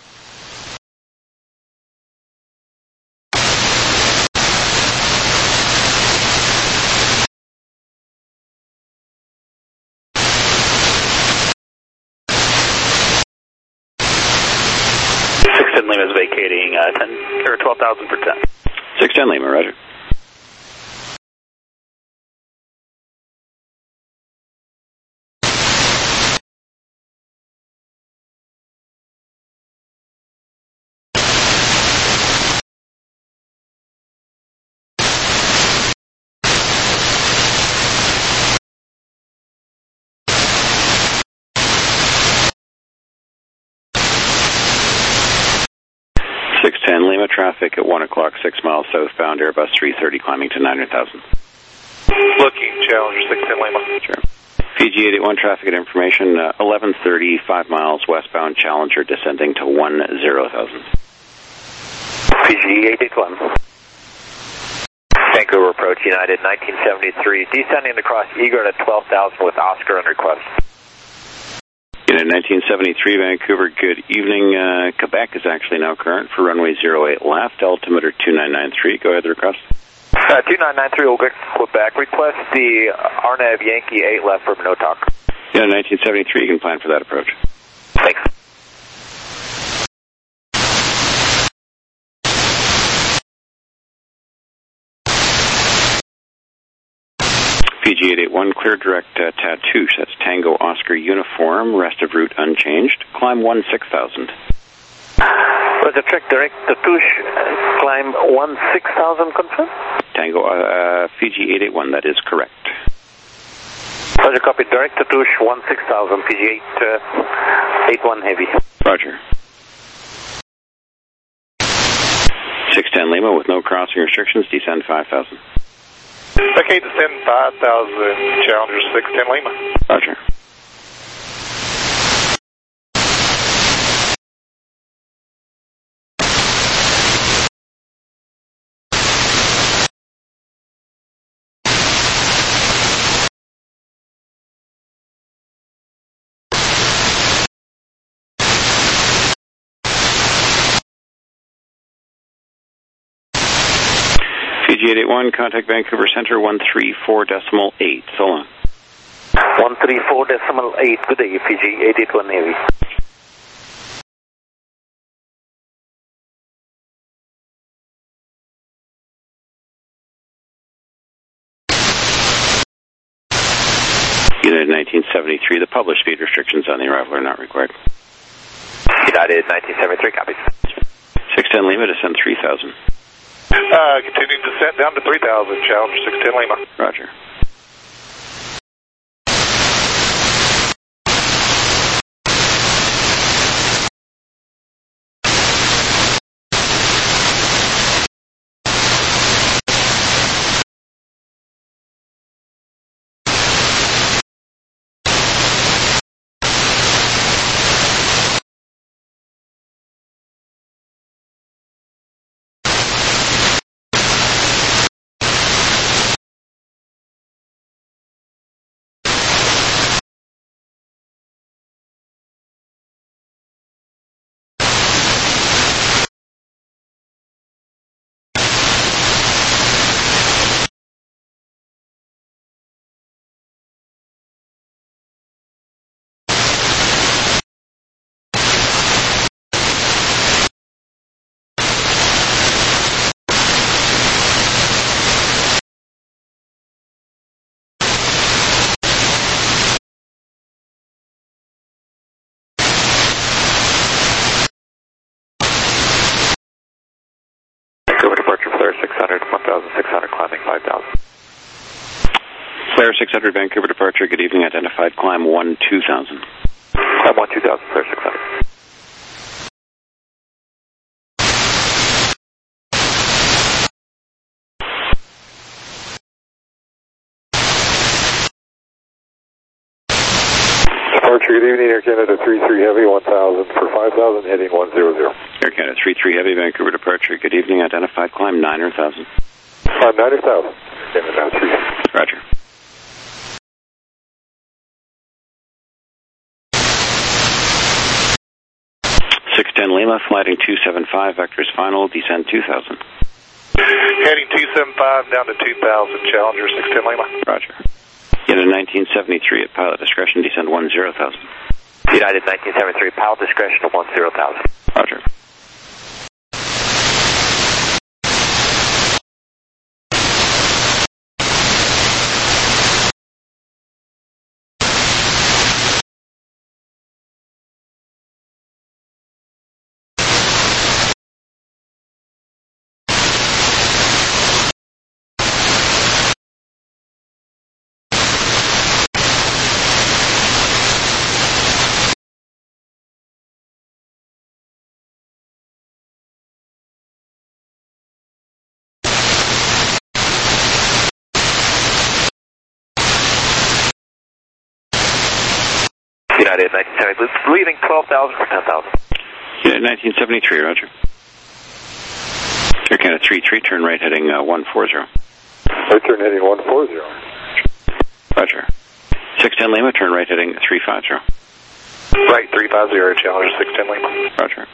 [SPEAKER 9] Lima is vacating 10 or 12,000 per 10.
[SPEAKER 1] 610 Lima, roger. Lima traffic at 1 o'clock, 6 miles southbound, Airbus 330 climbing to 900,000.
[SPEAKER 2] Looking, Challenger 610 Lima.
[SPEAKER 1] Sure. Fiji 881 traffic and information, 1130, 5 miles westbound, Challenger descending to 10,000.
[SPEAKER 5] Fiji 881. Vancouver approach United 1973, descending across Egret at 12,000 with Oscar on request.
[SPEAKER 1] Unit 1973, Vancouver, good evening. Quebec is actually now current for runway 08 left, altimeter 2993. Go ahead, the request.
[SPEAKER 5] 2993 will get Quebec. Request the RNAV Yankee 8 left for no talk.
[SPEAKER 1] Unit 1973, you can plan for that approach.
[SPEAKER 5] Thanks.
[SPEAKER 1] Fiji 881, clear direct Tatoosh, that's Tango Oscar uniform, rest of route unchanged. Climb 16,000.
[SPEAKER 5] Roger, check direct Tatoosh, climb 16,000, confirm?
[SPEAKER 1] Tango, Fiji 881, that is correct.
[SPEAKER 5] Roger, copy, direct Tatoosh 16,000, Fiji 81 heavy.
[SPEAKER 1] Roger. 610 Lima with no crossing restrictions, descend 5,000.
[SPEAKER 2] Okay, descend 5,000, Challenger 610 Lima.
[SPEAKER 1] Roger. Fiji 881, contact Vancouver Center 134.8, so long.
[SPEAKER 5] 134.8, good day, Fiji 881 Navy.
[SPEAKER 1] United 1973, the published speed restrictions on the arrival are not required.
[SPEAKER 5] United 1973, copies.
[SPEAKER 1] 610 Lima, descend 3,000.
[SPEAKER 2] Continuing descent down to 3,000, Challenger 610 Lima.
[SPEAKER 1] Roger.
[SPEAKER 5] Flare 600, 1,600, climbing 5,000.
[SPEAKER 1] Flare 600, Vancouver departure, good evening, identified, climb 12,000.
[SPEAKER 5] Climb 12,000, Flare 600.
[SPEAKER 2] Departure, good evening, Air Canada 33 Heavy, 1000 for 5,000, heading 100.
[SPEAKER 1] Air Canada 33 Heavy, Vancouver departure. Good evening, identified climb 9,000.
[SPEAKER 2] 9,000, Canada 3.
[SPEAKER 1] Roger. Lima, flighting 275, vectors final, descend 2,000.
[SPEAKER 2] Heading 275 down to 2,000, Challenger 610 Lima.
[SPEAKER 1] Roger. United 1973 at pilot discretion, descend 10,000.
[SPEAKER 6] United 1973, pilot discretion to 10,000.
[SPEAKER 1] Roger.
[SPEAKER 6] United 1973, leaving 12,000 for 10,000.
[SPEAKER 1] United 1973, roger. Air Canada 33, turn right heading 140.
[SPEAKER 2] Right turn heading 140.
[SPEAKER 1] Roger. 610 Lima, turn right heading 350.
[SPEAKER 2] Right 350, Challenger 610 Lima.
[SPEAKER 1] Roger.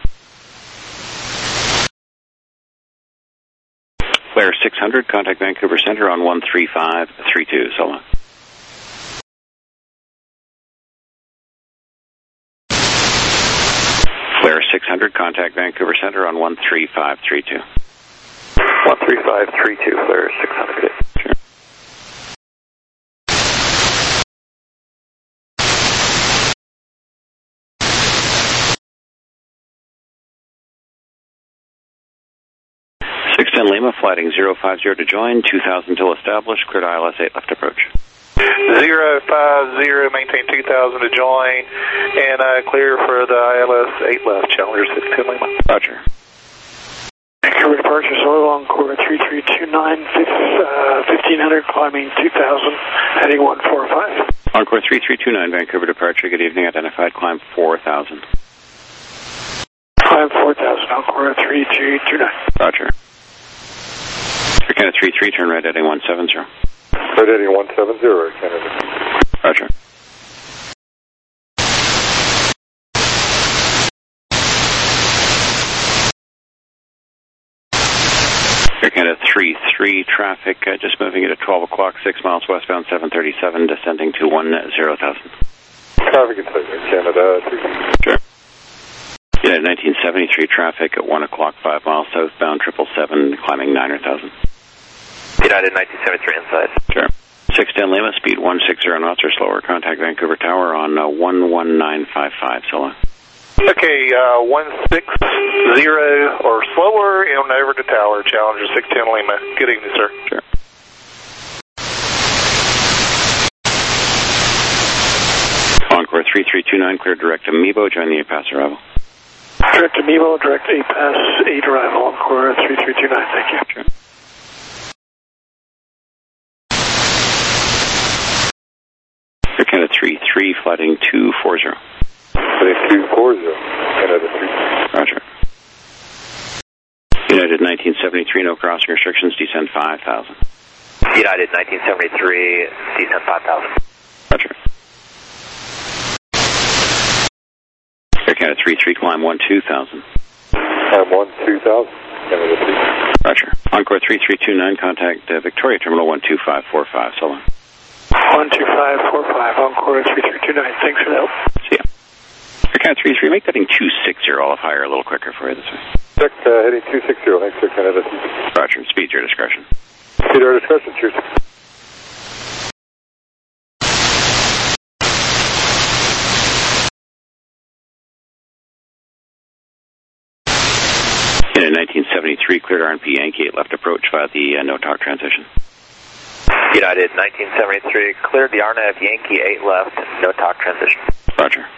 [SPEAKER 1] Flare 600, contact Vancouver Center on 13532, so long. Flare 600, contact Vancouver Center on 13532.
[SPEAKER 6] 13532, Flare 600.
[SPEAKER 1] Sure. Lima, flighting 050 to join, 2,000 till established, cleared ILS 8 left approach.
[SPEAKER 2] 050, maintain 2,000 to join, and clear for the ILS 8 left, Challenger 610 Lima.
[SPEAKER 1] Roger.
[SPEAKER 8] Vancouver departure, solo Encore 3329, 1500, climbing 2000, heading 145.
[SPEAKER 1] Encore 3329, Vancouver departure, good evening, identified climb 4,000.
[SPEAKER 8] Climb 4,000, Encore 3329.
[SPEAKER 1] Roger. Air Canada 33, turn right heading 170.
[SPEAKER 2] Right heading 170, Air Canada.
[SPEAKER 1] Roger. Air Canada 33, traffic just moving at 12 o'clock, 6 miles westbound, 737, descending to 10,000.
[SPEAKER 2] Traffic in Air Canada 3.
[SPEAKER 1] Sure. United 1973, traffic at 1 o'clock, 5 miles southbound, 777, climbing 9,000.
[SPEAKER 6] United 1973 inside.
[SPEAKER 1] Sure. 610 Lima, speed 160 knots or slower. Contact Vancouver Tower on 11955, so long.
[SPEAKER 2] Okay, 160 or slower, and over to tower, Challenger 610 Lima. Good evening, sir.
[SPEAKER 1] Sure. Encore 3329, clear direct to Mebo, join the APAS arrival.
[SPEAKER 8] Direct to Mebo, direct APAS 8 arrival, Encore 3329, thank you.
[SPEAKER 1] Sure. Air Canada 33, flighting 240.
[SPEAKER 2] Flighting 240, Canada 3.
[SPEAKER 1] Roger. United 1973, no crossing restrictions, descend 5,000.
[SPEAKER 6] United 1973, descend 5,000.
[SPEAKER 1] Roger. Air Canada 33, climb 12,000.
[SPEAKER 2] Climb 12,000, Canada 3.
[SPEAKER 1] Roger. Encore 3329, contact Victoria Terminal 12545, so long.
[SPEAKER 8] 12545, Encore 3329, thanks for the help.
[SPEAKER 1] See ya. Air Canada 33, make that heading 260, I'll fire a little quicker for you this way.
[SPEAKER 2] Check heading 260, thanks Air Canada 3.
[SPEAKER 1] Roger, speed your discretion.
[SPEAKER 2] Speed our discretion, cheers.
[SPEAKER 1] In 1973, cleared RNP Yankee 8 left approach via the no-talk transition.
[SPEAKER 6] United 1973, cleared the RNAV Yankee 8 left, no-talk transition.
[SPEAKER 1] Roger.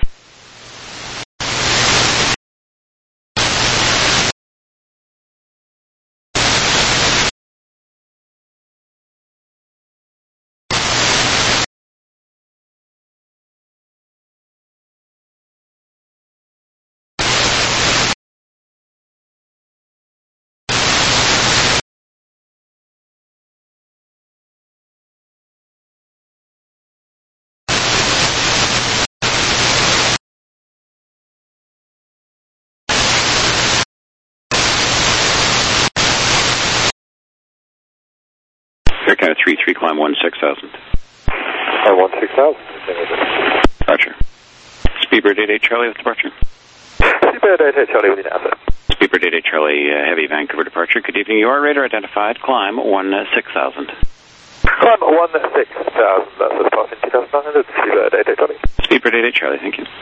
[SPEAKER 1] Air Canada 33, climb 16,000.
[SPEAKER 2] 16,000.
[SPEAKER 1] Roger. Speedbird 88 Charlie with departure.
[SPEAKER 2] Speedbird 88 Charlie with the NASA.
[SPEAKER 1] Speedbird 88 Charlie, heavy Vancouver departure. Good evening. You are radar identified. Climb 16,000.
[SPEAKER 2] Climb 16,000. That's the passing 2,900. Speedbird 88 Charlie.
[SPEAKER 1] Speedbird 88 Charlie, thank you.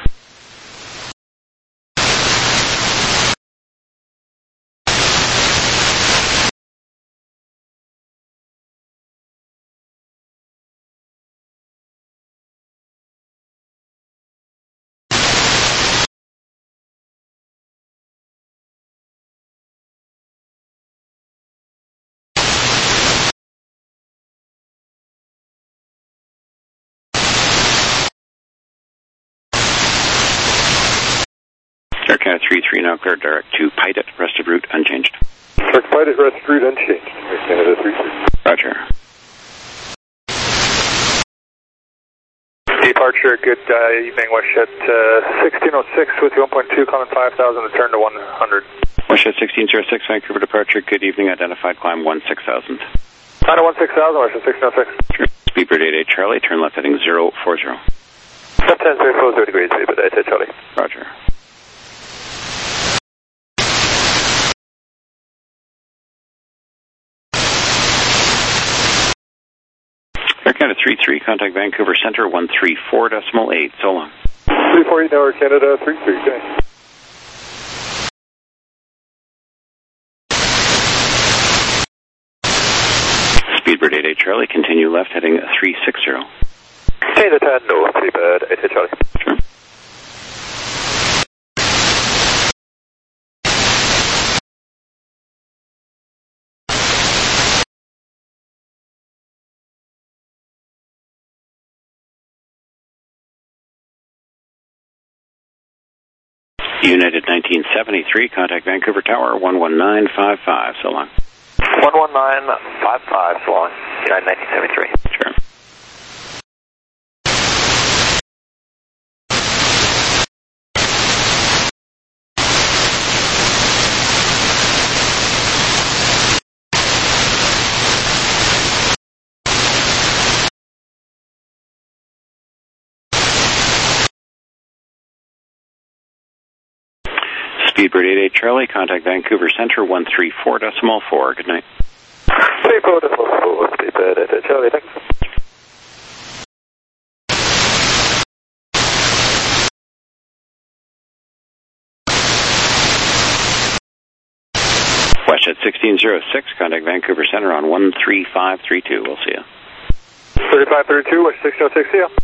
[SPEAKER 1] Air Canada 33 now cleared direct to Paidet, rest of route unchanged.
[SPEAKER 2] Paidet, rest of route unchanged. Air Canada 33.
[SPEAKER 1] Roger.
[SPEAKER 2] Departure, good evening, WestJet 1606 with you 1.2, climbing 5,000, return to 100.
[SPEAKER 1] WestJet 1606, Vancouver departure. Good evening, identified. Climb 16,000.
[SPEAKER 2] China 16,000, WestJet 1606.
[SPEAKER 1] Speedbird 88 Charlie, turn left heading 040.
[SPEAKER 2] Left hand 040 degrees, Speedbird 88 Charlie.
[SPEAKER 1] Roger. Air Canada 33, contact Vancouver Centre 134.8, so long.
[SPEAKER 2] 348 now, Air Canada 33, okay.
[SPEAKER 1] Speedbird 88 Charlie, continue left heading 360.
[SPEAKER 2] Change the turn north, Speedbird 88 Charlie.
[SPEAKER 1] Sure. United 1973, contact Vancouver Tower 11955, so long.
[SPEAKER 6] 11955, so long. United 1973.
[SPEAKER 1] Sure. Speedbird 88 Charlie, contact Vancouver Centre 134.4. Good night.
[SPEAKER 2] 34.4, Speedbird 88 Charlie, thanks.
[SPEAKER 1] WestJet 1606, contact Vancouver Centre on 13532. We'll see you.
[SPEAKER 2] 3532, West 1606, see ya.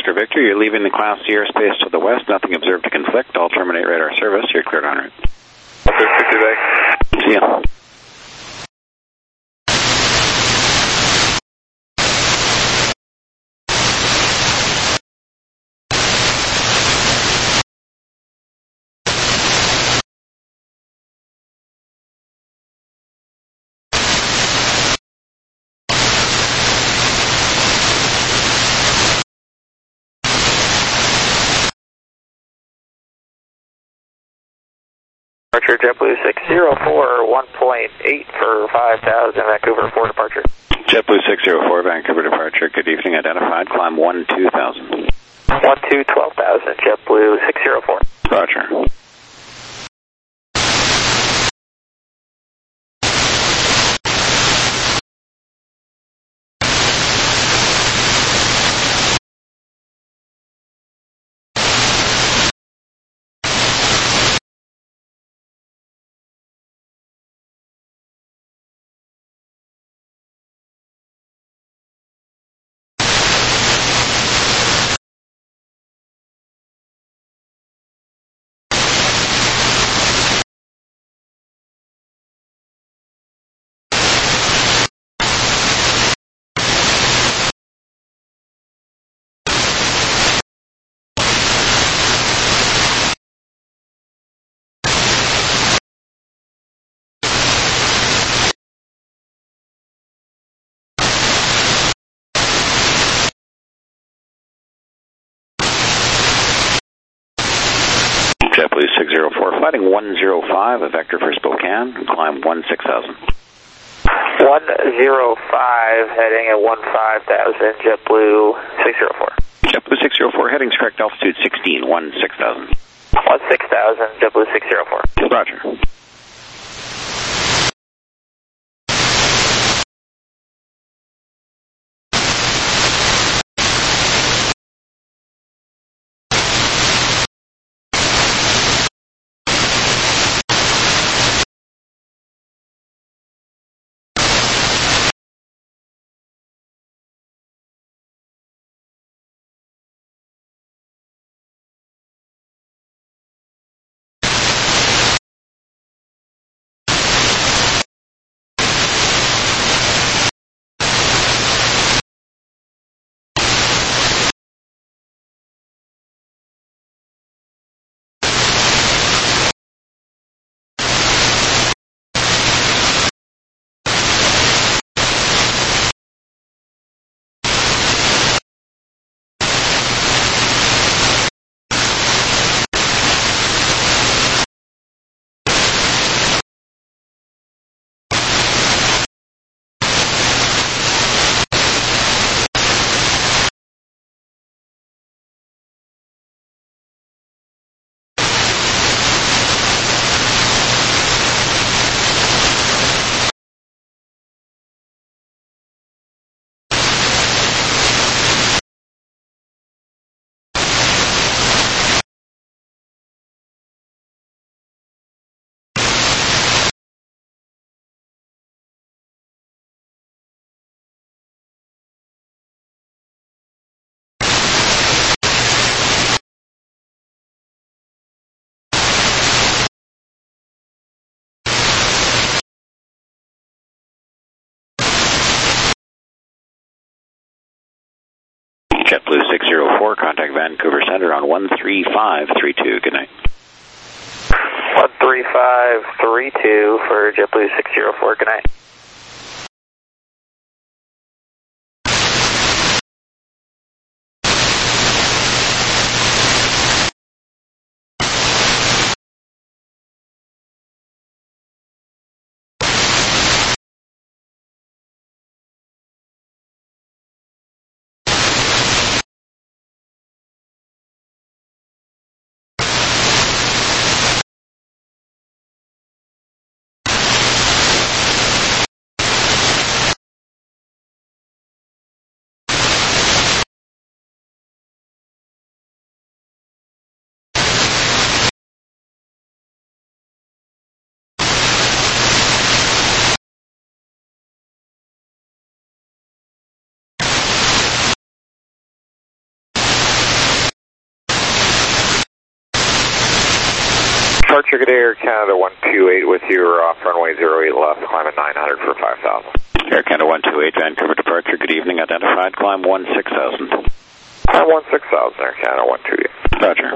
[SPEAKER 1] Oscar Victor, you're leaving the Class C airspace to the west. Nothing observed to conflict. I'll terminate radar service. You're cleared en route.
[SPEAKER 5] Okay, 50 back.
[SPEAKER 1] See ya.
[SPEAKER 6] Departure JetBlue 604, 1.8 for 5,000, Vancouver 4 departure.
[SPEAKER 1] JetBlue 604, Vancouver departure. Good evening, identified. Climb 12,000.
[SPEAKER 6] 12,000, JetBlue 604.
[SPEAKER 1] Roger. JetBlue 604, flighting 105, a vector for Spokane, climb 16,000.
[SPEAKER 6] 105, heading at 15,000, JetBlue 604.
[SPEAKER 1] JetBlue 604, headings correct, altitude 16,000. 16,000,
[SPEAKER 6] JetBlue 604.
[SPEAKER 1] Roger. JetBlue 604, contact Vancouver Center on 13532. Good night.
[SPEAKER 6] 13532 for JetBlue 604. Good night.
[SPEAKER 5] Departure, good day, Air Canada 128 with you, off runway 08 left, climbing 900 for 5,000.
[SPEAKER 1] Air Canada 128, Vancouver departure, good evening, identified, climb 16,000.
[SPEAKER 5] Climb 16,000, Air Canada 128.
[SPEAKER 1] Roger.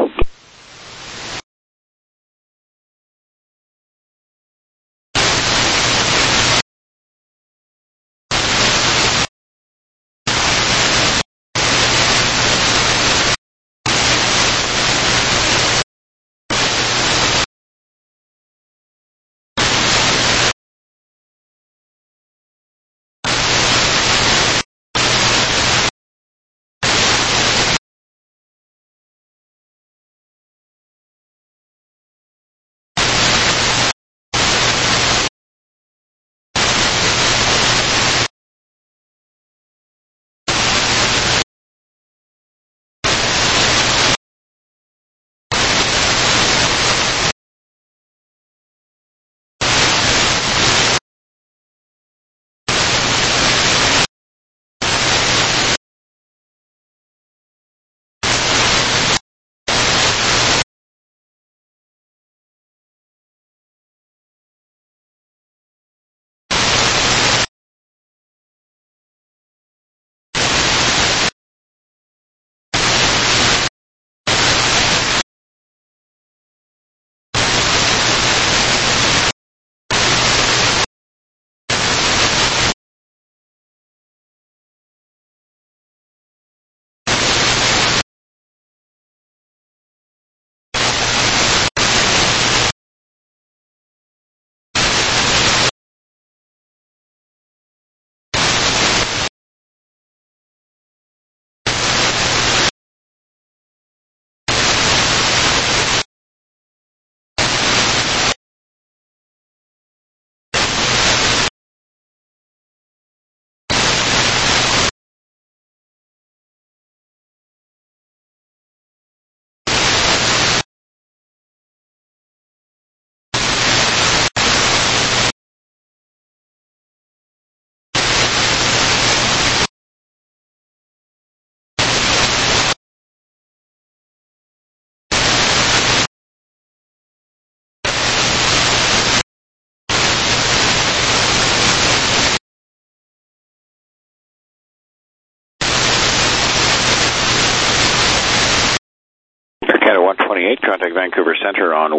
[SPEAKER 1] Air Canada 128, contact Vancouver Center on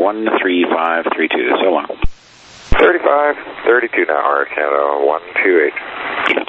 [SPEAKER 1] 13532. So long.
[SPEAKER 5] 3532 now, Air Canada 128.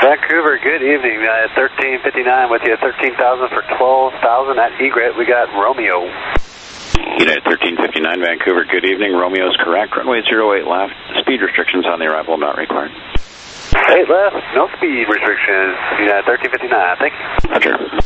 [SPEAKER 5] Vancouver, good evening. 1359 with you, 13,000 for 12,000 at Egret. We got Romeo.
[SPEAKER 1] United 1359, Vancouver, good evening. Romeo is correct. Runway 08 left. Speed restrictions on the arrival not required.
[SPEAKER 5] 8 left, no speed restrictions. United 1359, thank you.
[SPEAKER 1] Roger.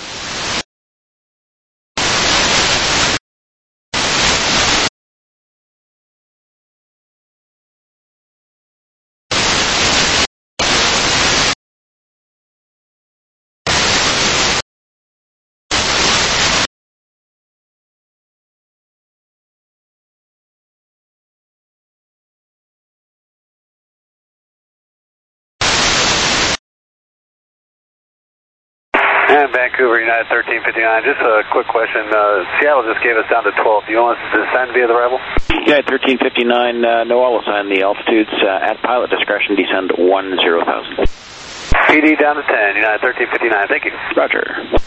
[SPEAKER 5] And Vancouver, United 1359, just a quick question. Seattle just gave us down to 12. Do you want us to descend via the arrival?
[SPEAKER 1] United 1359, no, I'll assign the altitudes at pilot discretion, descend 10,000.
[SPEAKER 5] PD down to 10, United 1359, thank you.
[SPEAKER 1] Roger.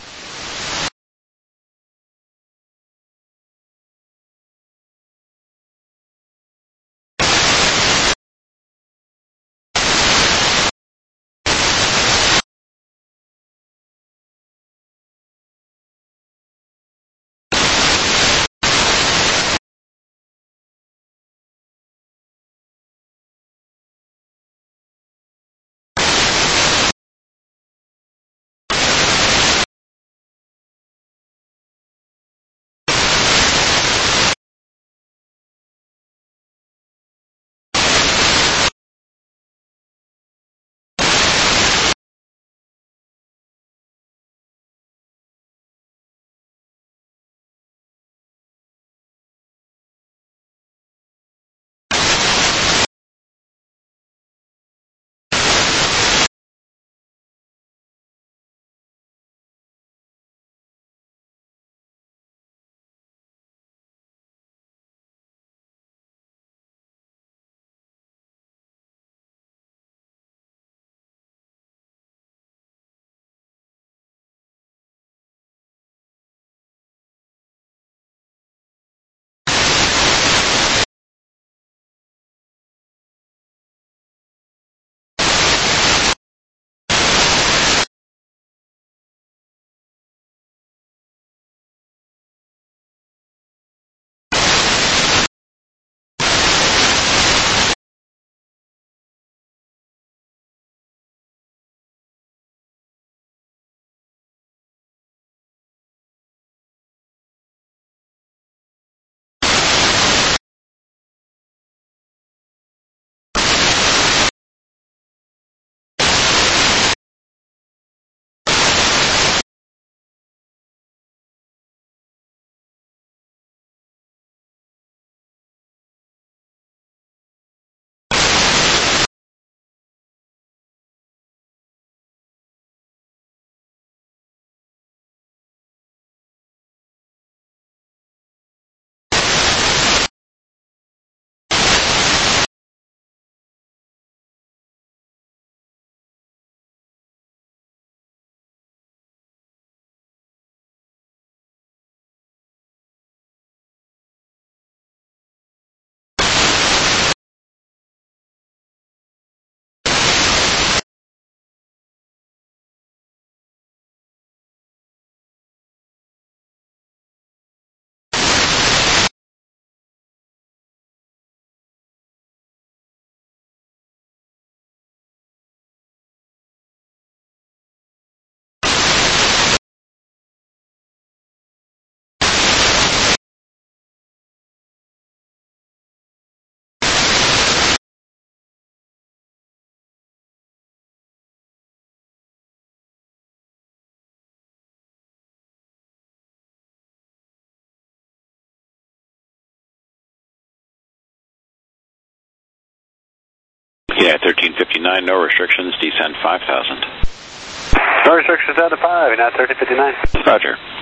[SPEAKER 1] Yeah, 1359, no restrictions, descend 5,000.
[SPEAKER 5] No restrictions down to 5, United 1359.
[SPEAKER 1] Roger.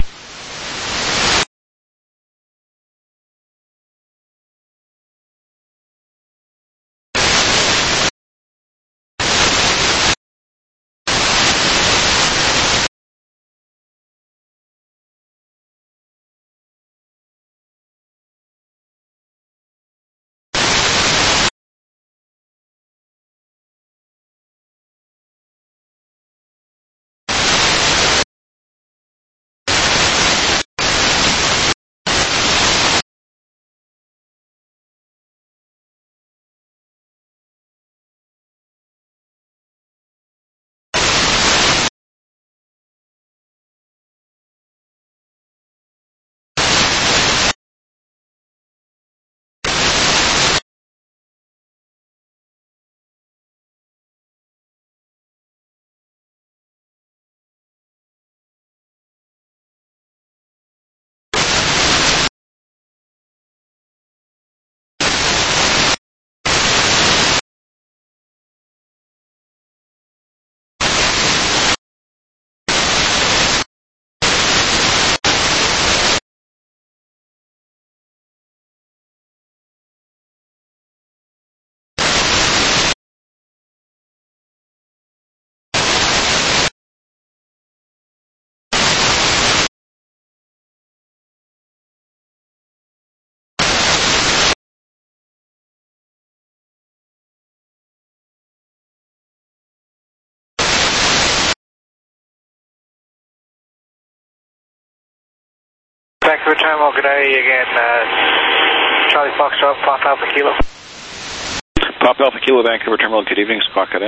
[SPEAKER 8] Vancouver Terminal, good day again. Charlie Foxtrot, Pop Alpha Kilo.
[SPEAKER 1] Pop Alpha Kilo, Vancouver Terminal, good evening. Squawk that in.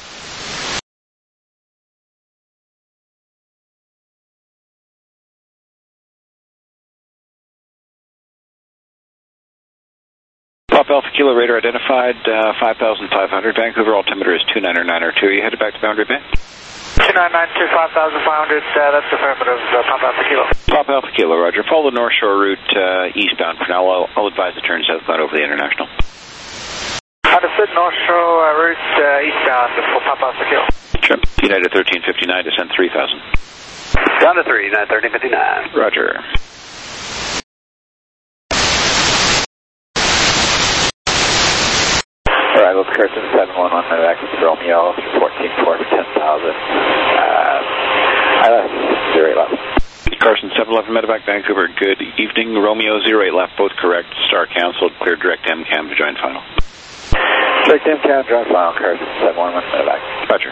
[SPEAKER 1] Pop Alpha Kilo, radar identified, 5,500. Vancouver altimeter is 29902. Are you headed back to Boundary Bay?
[SPEAKER 8] 2992, 5,500, that's affirmative, Pop Alpha Kilo.
[SPEAKER 1] Pop Alpha Kilo, roger. Follow the North Shore route eastbound for now. I'll advise the turn southbound over the International.
[SPEAKER 8] Understood, North Shore route eastbound for Pop Alpha Kilo.
[SPEAKER 1] Sure. United 1359, descend 3,000.
[SPEAKER 5] Down to 3, United 1359.
[SPEAKER 1] Roger.
[SPEAKER 5] Arrival to Carson 711, medevac with Romeo, 14-4 for 10,000. ILS 08 left.
[SPEAKER 1] Carson 711 medevac, Vancouver, good evening. Romeo 08 left, both correct. Star canceled, clear direct MCAM to join final.
[SPEAKER 5] Direct MCAM, join final, Carson 711 medevac.
[SPEAKER 1] Roger.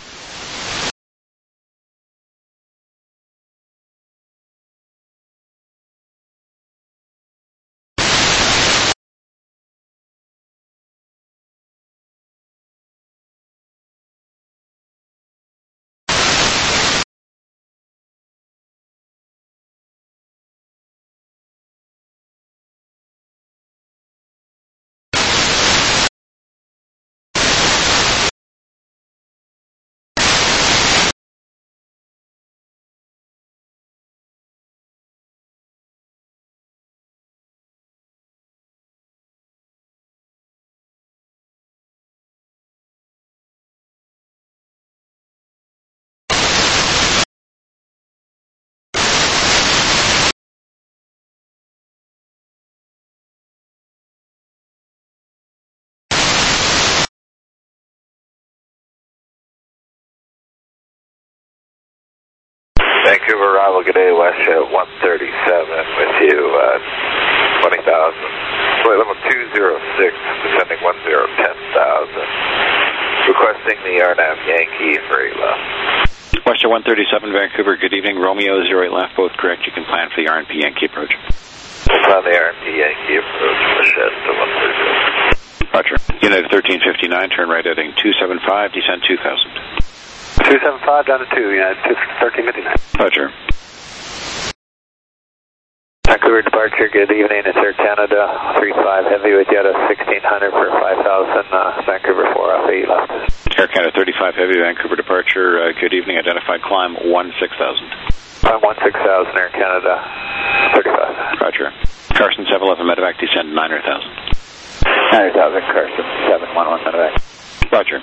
[SPEAKER 5] Vancouver arrival, good day, West at 137 with you, 20,000. Flight level 206, descending 10,000. Requesting the RNAV Yankee for left.
[SPEAKER 1] West at 137, Vancouver, good evening. Romeo 08 left, both correct. You can plan for the RNP Yankee approach.
[SPEAKER 5] Plan the RNP Yankee approach from the shed to 137.
[SPEAKER 1] Roger. United 1359, turn right heading 275, descend 2,000.
[SPEAKER 5] 275 down to 2, United 1359.
[SPEAKER 1] Roger.
[SPEAKER 5] Vancouver departure, good evening. It's Air Canada 35 Heavy with you at 1600 for 5,000. Vancouver 4 off 8 left.
[SPEAKER 1] Air Canada 35 Heavy, Vancouver departure, good evening. Identified climb 16,000.
[SPEAKER 5] Climb 16,000, Air Canada 35.
[SPEAKER 1] Roger. Carson 711 medevac, descend 9,000.
[SPEAKER 5] 9,000, Carson 711 medevac.
[SPEAKER 1] Roger.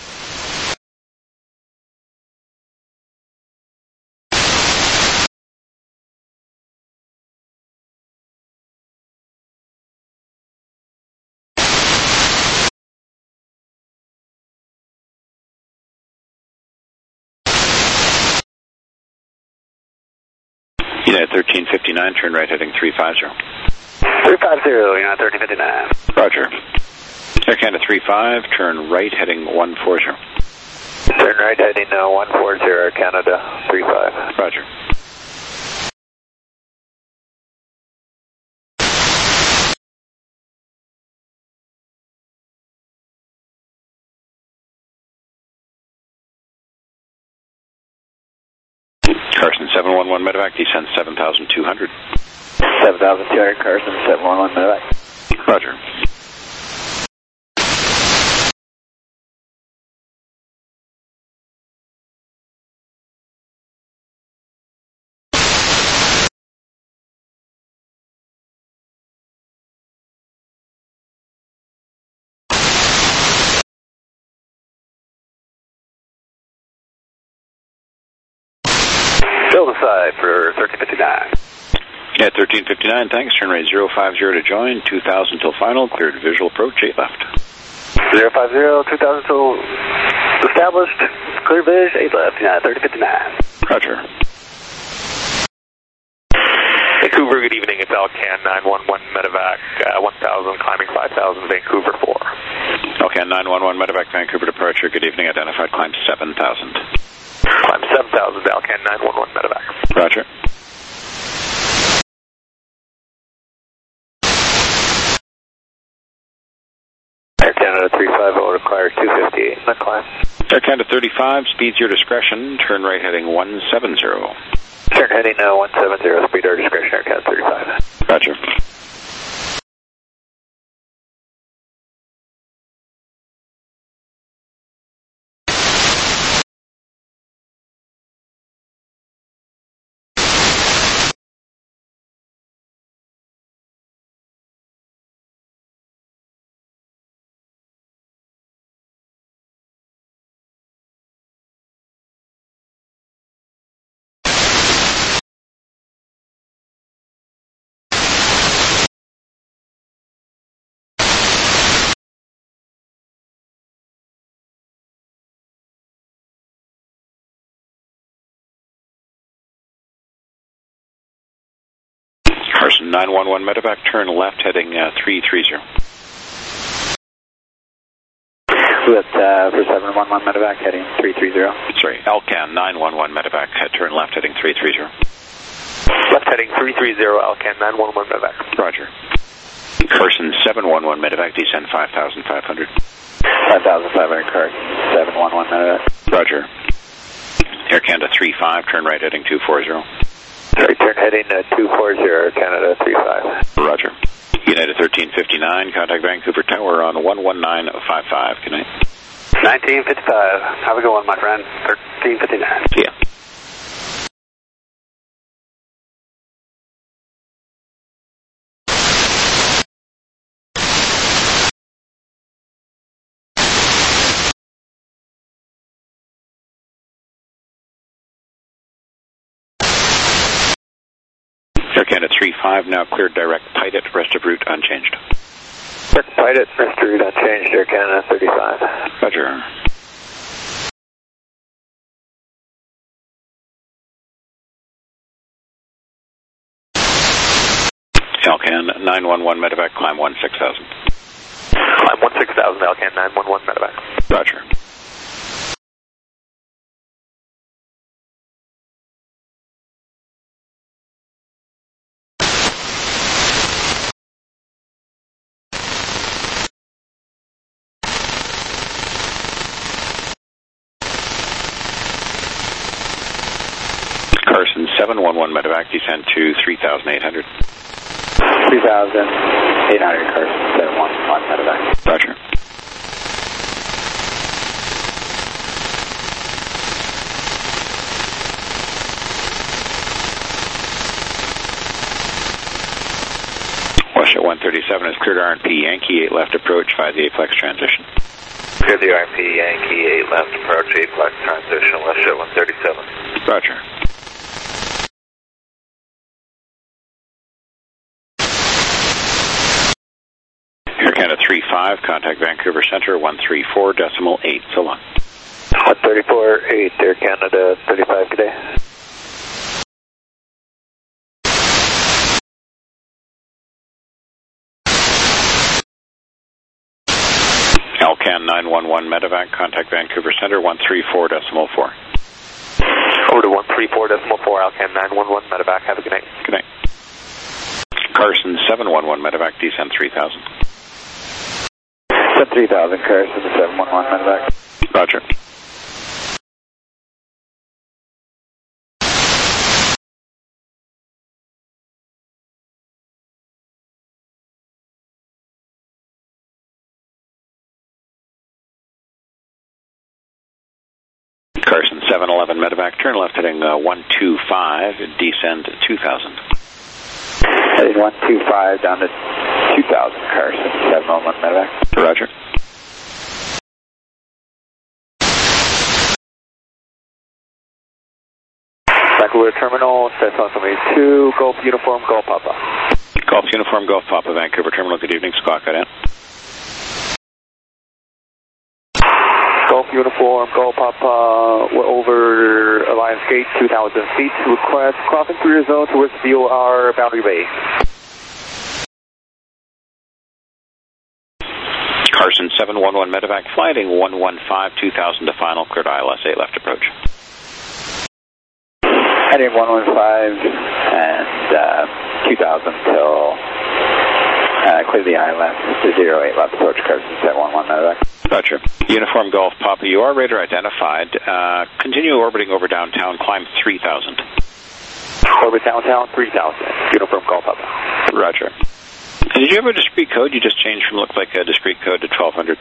[SPEAKER 1] United 1359, turn right heading 350.
[SPEAKER 5] 350, United 1359.
[SPEAKER 1] Roger. Air Canada 35, turn right heading 140.
[SPEAKER 5] Turn right heading 140, Air Canada 35.
[SPEAKER 1] Roger. Carson 711 medevac, descend 7,200.
[SPEAKER 5] 7,200, Carson 711 medevac.
[SPEAKER 1] Roger.
[SPEAKER 5] Fill the side for 1359.
[SPEAKER 1] Yeah, 1359, thanks. Turn right 050 to join, 2,000 till final, cleared visual approach, 8 left.
[SPEAKER 5] 050, 2,000 till established, clear vis, 8 left, 1359.
[SPEAKER 1] Roger.
[SPEAKER 9] Vancouver, good evening. It's Alcan 911 medevac, 1,000, climbing 5,000, Vancouver 4.
[SPEAKER 1] Okay, 911 medevac, Vancouver departure, good evening. Identified climb 7,000.
[SPEAKER 9] Climb 7,000, Alcan 911 medevac.
[SPEAKER 1] Roger.
[SPEAKER 6] Canada 35 will require 258 in the climb.
[SPEAKER 1] Air Canada 35, speed's your discretion, turn right heading 170.
[SPEAKER 6] Turn heading 170, speed our discretion, Air Canada 35.
[SPEAKER 1] Roger. Carson 911 medevac, turn left heading 330.
[SPEAKER 6] With for 711 medevac heading 330.
[SPEAKER 1] Sorry, Alcan 911 medevac, turn left heading 330.
[SPEAKER 9] Left heading 330, Alcan 911 medevac.
[SPEAKER 1] Roger. Carson 711 medevac, descend 5,500.
[SPEAKER 6] 5,500, Carson 711 medevac.
[SPEAKER 1] Roger. Air Canada 35, turn right heading 240.
[SPEAKER 6] Sorry, turn heading 240, Air Canada 35.
[SPEAKER 1] Roger. United 1359, contact Vancouver Tower on 11955. Good night.
[SPEAKER 10] 1955. Have a good one, my friend. 1359.
[SPEAKER 1] See ya. Air Canada 35, now cleared direct Pilot, rest of route unchanged.
[SPEAKER 6] Pilot, rest of route unchanged, Air Canada 35.
[SPEAKER 1] Roger. Alcan 911 medevac, climb 16,000.
[SPEAKER 9] Climb 16,000, Alcan 911 medevac.
[SPEAKER 1] Roger. Carson 711 medevac, descend to 3,800.
[SPEAKER 6] 3,800, Carson 711 medevac.
[SPEAKER 1] Roger. Westjet 137 is cleared RNP Yankee 8 left approach via the 8 flex transition.
[SPEAKER 5] Clear the RP Yankee 8 left approach, 8 flex transition, Westjet 137.
[SPEAKER 1] Roger. Air Canada 35, contact Vancouver Centre 134.8, so long.
[SPEAKER 6] 134.8, Air Canada 35, good day.
[SPEAKER 1] Alcan 911 medevac, contact Vancouver Centre 134.4.
[SPEAKER 9] Over to 134.4, Alcan 911 medevac. Have a good night.
[SPEAKER 1] Good night. Carson 711 medevac, descend 3,000.
[SPEAKER 6] 3,000, Carson 711 medevac.
[SPEAKER 1] Roger. Carson 711 medevac, turn left heading 125, descend 2,000.
[SPEAKER 6] Heading 125 down to 2,000, Carson 711 medevac.
[SPEAKER 1] Roger.
[SPEAKER 9] Vancouver Terminal, Cessna 2, Golf Uniform, Golf Papa.
[SPEAKER 1] Golf Uniform, Golf Papa, Vancouver Terminal, good evening, Squawk out in.
[SPEAKER 9] Golf Uniform, Golf Papa, we're over Alliance Gate, 2,000 feet. Request crossing through your zone towards VOR boundary bay.
[SPEAKER 1] Carson 711 medevac, flighting 115, 2,000 to final, cleared ILS 8 left approach.
[SPEAKER 6] Heading 115 and 2,000 till clear the ILS to 08 left approach, Carson 711 medevac.
[SPEAKER 1] Roger. Uniform Golf Papa, you are radar identified. Continue orbiting over downtown, climb 3,000.
[SPEAKER 9] Orbit downtown, 3,000. Uniform Golf Papa.
[SPEAKER 1] Roger. And did you have a discrete code? You just changed from, looks like a discrete code to 1200.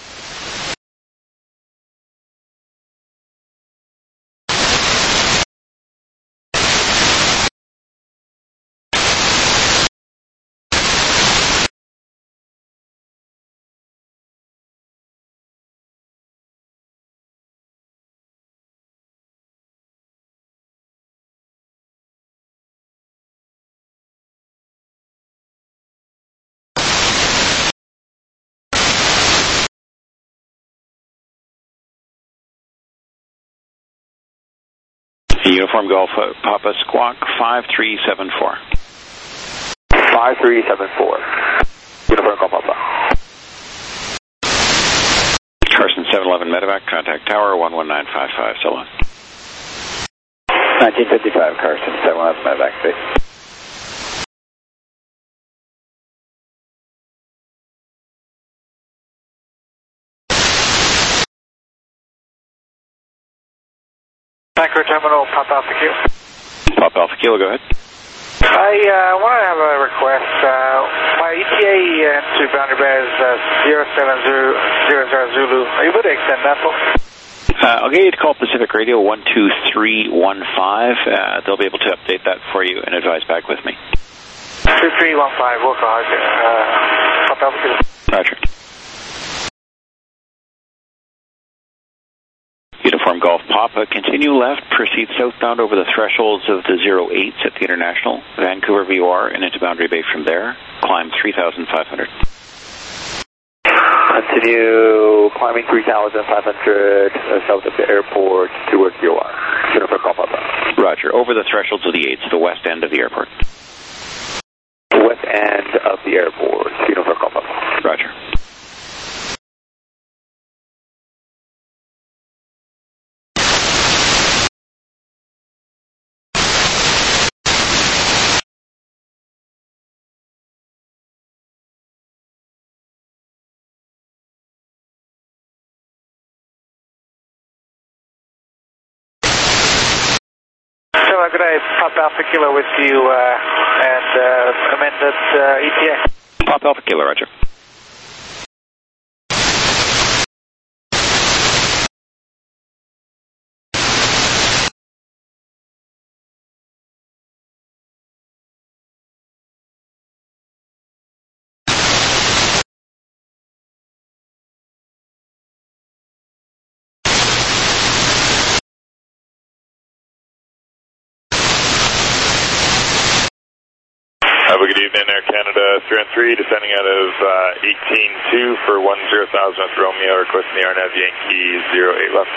[SPEAKER 1] Uniform Golf Papa Squawk 5374.
[SPEAKER 9] 5374. Uniform Golf Papa.
[SPEAKER 1] Carson 711 Medevac, contact tower 11955, so on.
[SPEAKER 9] 1955, Carson 711 Medevac, base.
[SPEAKER 8] Vancouver Terminal, Pop Alpha Kilo.
[SPEAKER 1] Pop Alpha Kilo, go ahead.
[SPEAKER 8] I want to have a request. My ETA to boundary bear is 07000 Zulu. Are you able to extend that for me?
[SPEAKER 1] I'll get you to call Pacific Radio 12315. They'll be able to update that for you and advise back with me.
[SPEAKER 8] 2315, we'll call it. Pop Alpha Kilo.
[SPEAKER 1] Roger. Uniform Golf Papa, continue left, proceed southbound over the thresholds of the 08s at the International, Vancouver VOR, and into Boundary Bay from there. Climb 3,500.
[SPEAKER 9] Continue climbing 3,500 south of the airport towards VOR. Uniform Golf Papa.
[SPEAKER 1] Roger. Over the thresholds of the 8s, the west end of the airport.
[SPEAKER 9] West end of the airport. Uniform Golf Papa.
[SPEAKER 1] Roger.
[SPEAKER 8] Could I Pop Alpha Kilo with you and amended ETA?
[SPEAKER 1] Pop Alpha Kilo, Roger.
[SPEAKER 3] Have a good evening, Air Canada 313, descending out of 18-2 for 10,000 with Romeo, requesting the RNAV Yankee 08 left.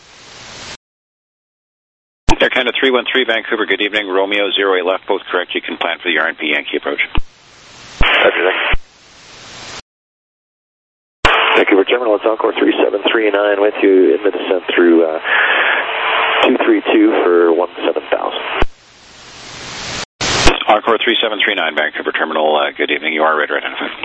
[SPEAKER 1] Air Canada 313, Vancouver, good evening, Romeo 08 left, both correct, you can plan for the RNP Yankee approach.
[SPEAKER 3] Everything.
[SPEAKER 11] Vancouver Terminal, it's Encore 3739 with you in the descent through 232 for 17,000.
[SPEAKER 1] Encore 3739, Vancouver Terminal, good evening, you are radar identified.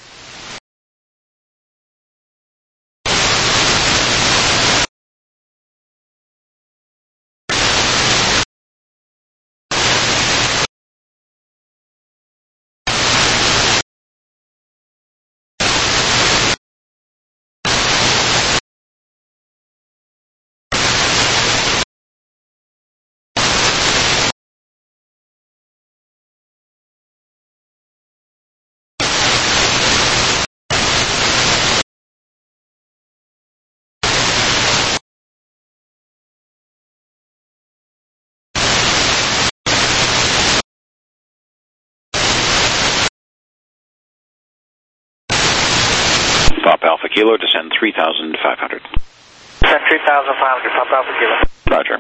[SPEAKER 1] Pop Alpha Kilo, descend 3,500.
[SPEAKER 8] Descend 3,500, Pop Alpha Kilo.
[SPEAKER 1] Roger.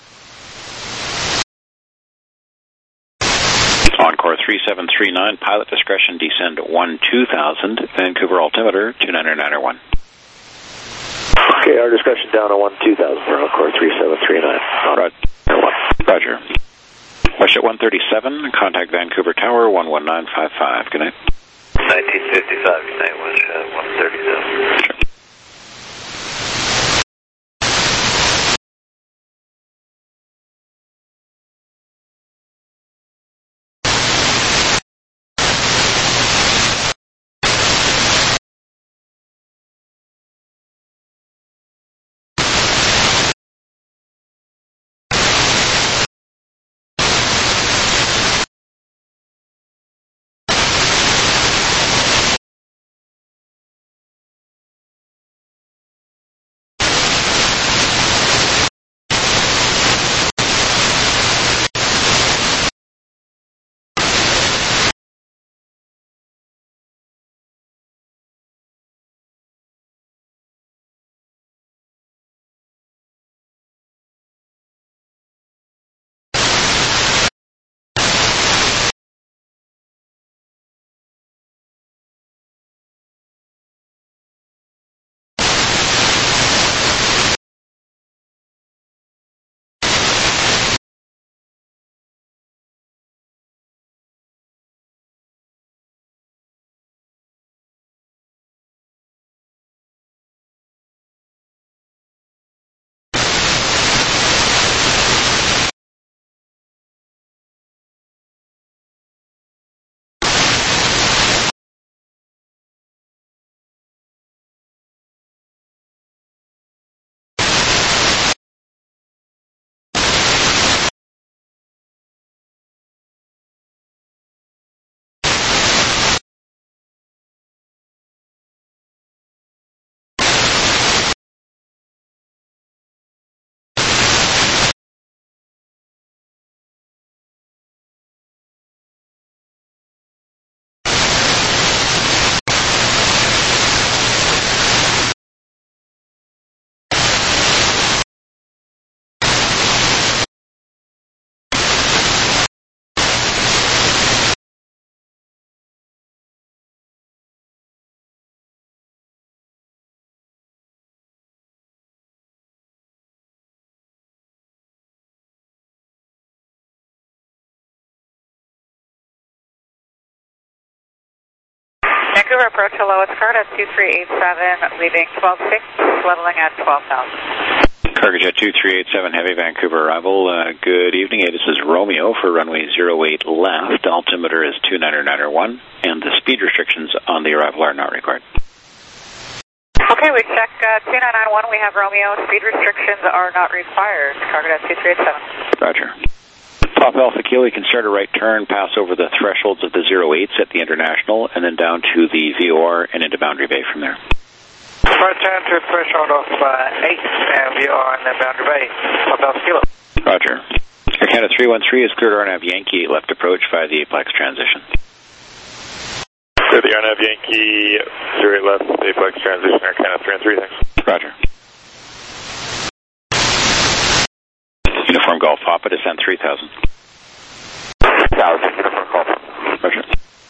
[SPEAKER 1] Encore 3739, pilot discretion, descend 12,000, Vancouver altimeter 29901.
[SPEAKER 11] Okay, our discretion down to 12,000 for Encore 3739.
[SPEAKER 1] Roger. WestJet 137, contact Vancouver Tower 11955. Good night.
[SPEAKER 5] 1955, United WestJet 137.
[SPEAKER 1] Sure.
[SPEAKER 12] Vancouver approach, hello, it's Cargo 2387, leaving 12.6, leveling at 12,000.
[SPEAKER 1] Cargojet 2387, heavy Vancouver arrival. Good evening. This is Romeo for runway 08 left. Altimeter is 29901, and the speed restrictions on the arrival are not required.
[SPEAKER 12] Okay, we check 2991. We have Romeo. Speed restrictions are not required. Cargojet 2387.
[SPEAKER 1] Roger. Pop Alpha Kilo, you can start a right turn, pass over the thresholds of the 08s at the International, and then down to the VOR and into Boundary Bay from there.
[SPEAKER 8] Right turn to threshold of 8, and we are in the Boundary Bay. Pop Alpha Kilo.
[SPEAKER 1] Roger. Air Canada 313 is cleared RNAV Yankee 8 left approach via the Aplex transition.
[SPEAKER 3] Clear the RNAV Yankee 08 left, Aplex transition, Air Canada 313, thanks.
[SPEAKER 1] Roger. Uniform Golf Papa, descend 3,000.
[SPEAKER 5] 6,000, Uniform Golf.
[SPEAKER 1] Roger.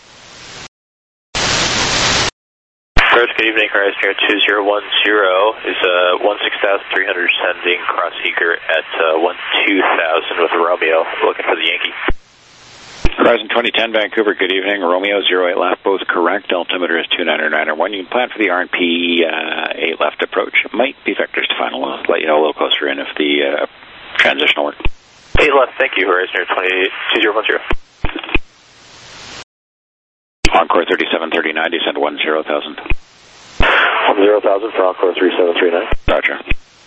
[SPEAKER 13] First, good evening, Car Air 2010 is 16,300 descending cross Eager at 12,000 with Romeo, looking for the Yankee.
[SPEAKER 1] Horizon 2010, Vancouver, good evening. Romeo 08 left, both correct. Altimeter is 29901. You can plan for the RNP 8 left approach. It might be vectors to final. I'll let you know a little closer in if the transitional work.
[SPEAKER 13] 8 left, thank you, Horizon Air 2010.
[SPEAKER 1] Encore 3739, descend 10,000.
[SPEAKER 11] 10,000 for Encore 3739.
[SPEAKER 1] Roger.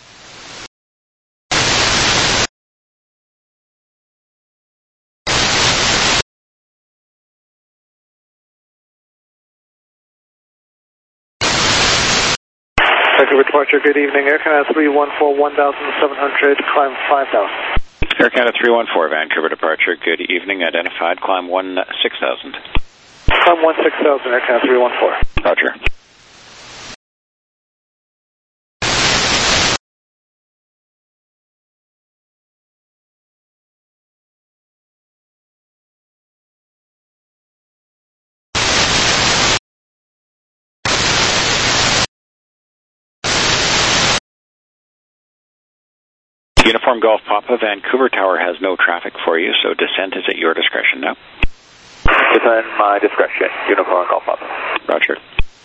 [SPEAKER 8] Vancouver departure, good evening. Air Canada 314, 1,700, climb 5,000.
[SPEAKER 1] Air Canada 314, Vancouver departure, good evening. Identified, climb 16,000.
[SPEAKER 8] Climb 16,000, Air Canada 314.
[SPEAKER 1] Roger. Uniform Golf Papa, Vancouver Tower has no traffic for you, so descent is at your discretion now.
[SPEAKER 5] Descend my discretion, Uniform Golf Papa.
[SPEAKER 1] Roger.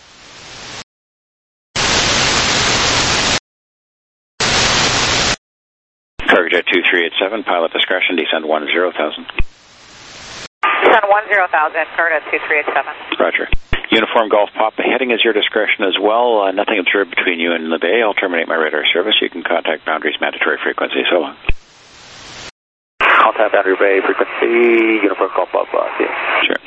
[SPEAKER 1] Cargojet 2387, pilot discretion, descend 10,000.
[SPEAKER 12] Descend 10,000, Cargojet 2387.
[SPEAKER 1] Roger. Uniform Golf Papa, heading is your discretion as well. Nothing observed between you and the bay. I'll terminate my radar service. You can contact Boundary's mandatory frequency. So long.
[SPEAKER 5] Contact Boundary Bay frequency, Uniform Golf Papa.
[SPEAKER 1] Sure.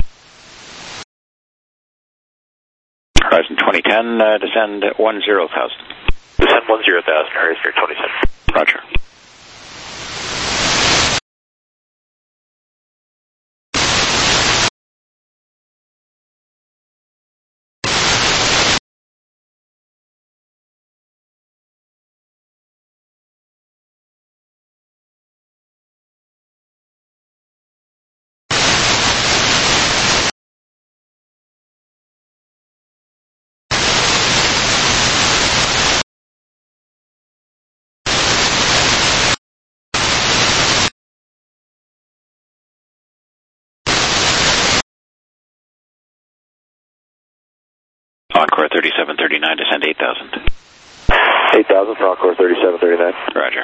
[SPEAKER 1] Horizon 2010, descend 10,000.
[SPEAKER 13] Descend 10,000, Horizon Air 2010.
[SPEAKER 1] Roger. Encore 3739, descend 8,000.
[SPEAKER 11] 8,000 for Encore 3739.
[SPEAKER 1] Roger.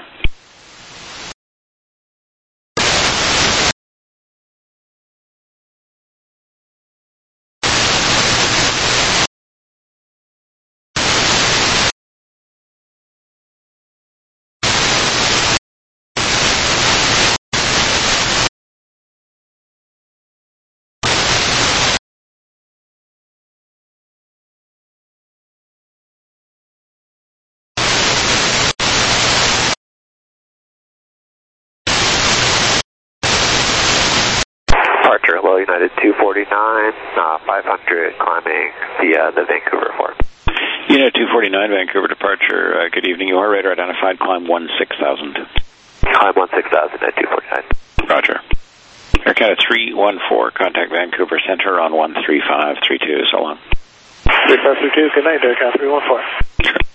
[SPEAKER 5] Hello, United 249, 500, climbing the Vancouver Fort.
[SPEAKER 1] Unit 249, Vancouver departure, good evening. You are radar identified, climb 16,000.
[SPEAKER 5] Climb 16,000 at 249.
[SPEAKER 1] Roger. Air Canada 314, contact Vancouver Center on 13532, so long.
[SPEAKER 8] 3532, good night, Air Canada 314.
[SPEAKER 1] Sure.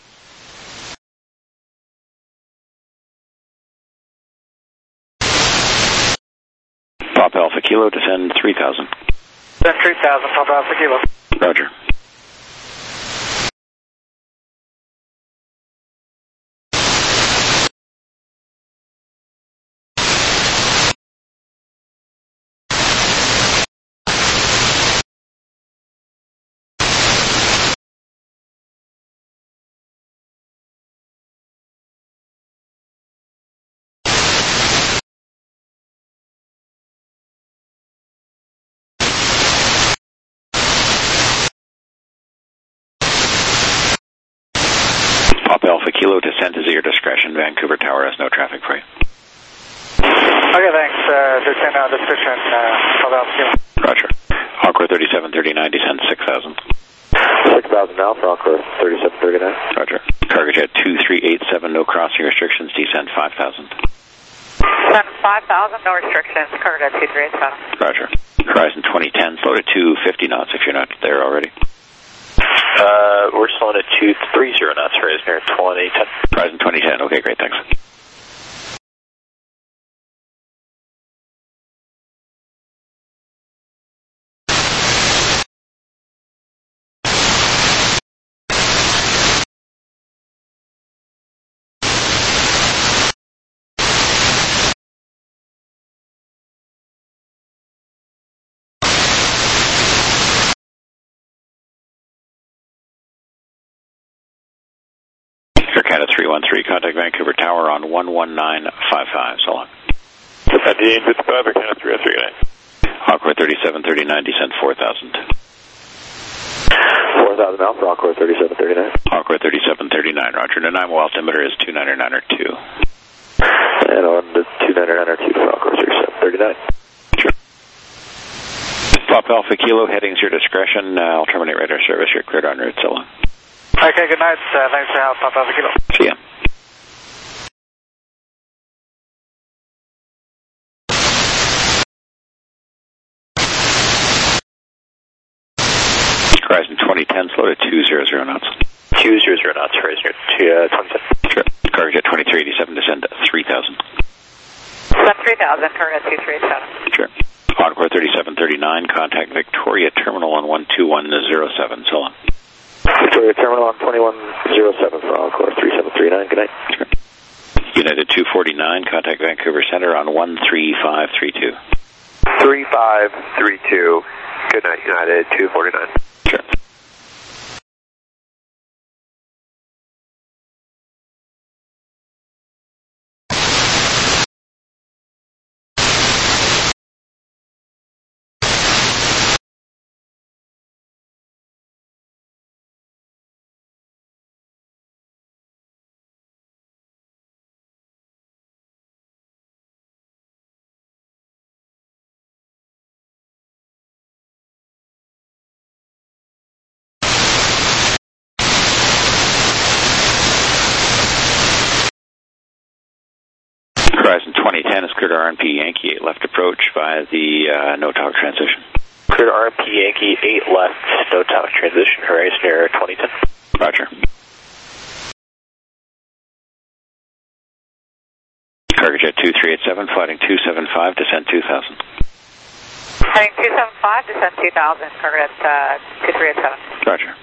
[SPEAKER 1] Pop Alpha Kilo, descend 3,000.
[SPEAKER 8] Descend 3,000, Pop Alpha Kilo.
[SPEAKER 1] Roger. Pop Alpha Kilo, descent is at your discretion. Vancouver Tower has no traffic for you.
[SPEAKER 8] Okay, thanks. Descent out description, Pop Alpha Kilo.
[SPEAKER 1] Roger. Encore 3739, descend 6,000.
[SPEAKER 11] 6,000 now for Encore 3739.
[SPEAKER 1] Roger. Cargojet 2387, no crossing restrictions, descend 5,000.
[SPEAKER 12] Descend 5,000, no restrictions, Cargojet 2387.
[SPEAKER 1] Roger. Horizon 2010, slow to 250 knots if you're not there already.
[SPEAKER 13] We're slowing at 230 knots, Horizon Air 2010.
[SPEAKER 1] Horizon 2010, okay, great, thanks. Air Canada 313, contact Vancouver Tower on 11955, so long.
[SPEAKER 3] Descend 55, Air Canada 339.
[SPEAKER 1] Encore 3739, descend 4,000.
[SPEAKER 11] 4,000 now for Encore 3739.
[SPEAKER 1] Encore 3739, roger. Nanaimo altimeter is 299 or 2.
[SPEAKER 11] And on the 299 or 2 for Encore 3739.
[SPEAKER 1] Sure. Pop Alpha Kilo, headings your discretion. I'll terminate radar service. You're cleared en route, so long.
[SPEAKER 8] Okay, good night. Thanks for help, Pop Alpha Kilo.
[SPEAKER 1] See ya. Horizon 2010, slow to 200 knots.
[SPEAKER 13] 200 knots, Horizon Air 2010.
[SPEAKER 1] Sure. Cargojet 2387, descend 3,000.
[SPEAKER 12] Descend 3,000, Cargojet 2387.
[SPEAKER 1] Sure. Encore 3739, contact Victoria Terminal on 12107, so long.
[SPEAKER 11] Victoria Terminal on 2107 for Encore 3739, good night.
[SPEAKER 1] Sure. United 249, contact Vancouver Center on 13532.
[SPEAKER 5] 3532, good night, United 249.
[SPEAKER 1] Sure. Horizon 2010 is cleared RNP Yankee 8 left approach via the no-talk transition.
[SPEAKER 13] Cleared RMP Yankee 8 left, no talk transition, Horizon Air 2010.
[SPEAKER 1] Roger. Cargojet 2387, flighting 275, descend 2,000.
[SPEAKER 12] Heading 275, descend 2,000, Cargojet 2387.
[SPEAKER 1] Roger.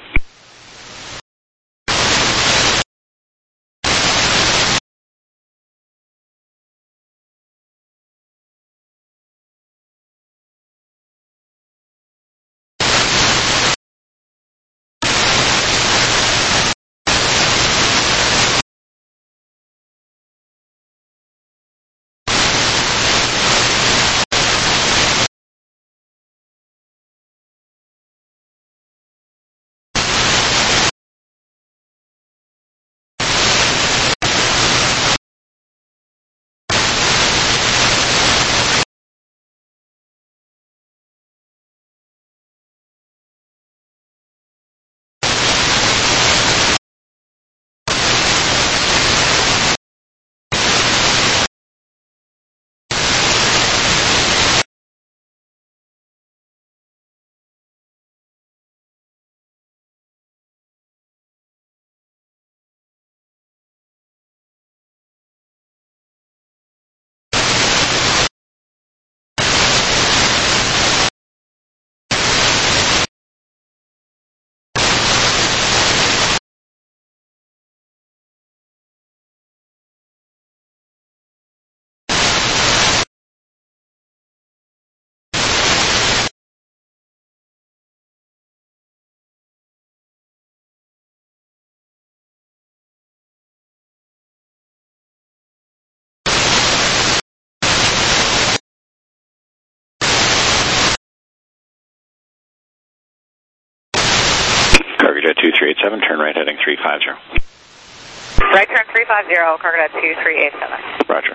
[SPEAKER 1] Cargojet 2387, turn right heading 350.
[SPEAKER 12] Right turn 350, cargo 2387.
[SPEAKER 1] Roger.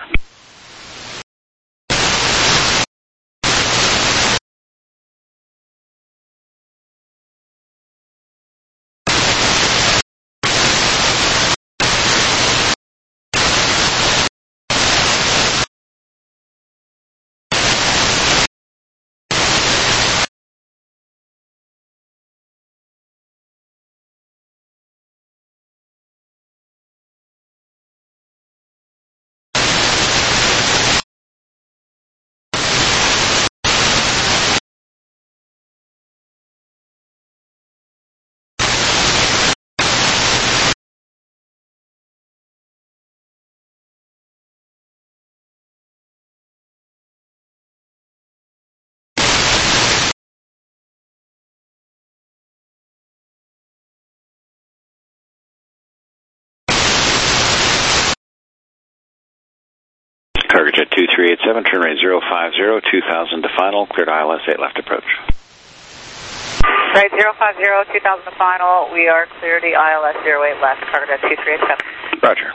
[SPEAKER 1] Cargojet 2387, turn rate 050, 2000 to final, cleared ILS 8 left approach.
[SPEAKER 12] Right 050, 2000 to final, we are clear to ILS 08 left, cargojet 2387.
[SPEAKER 1] Roger.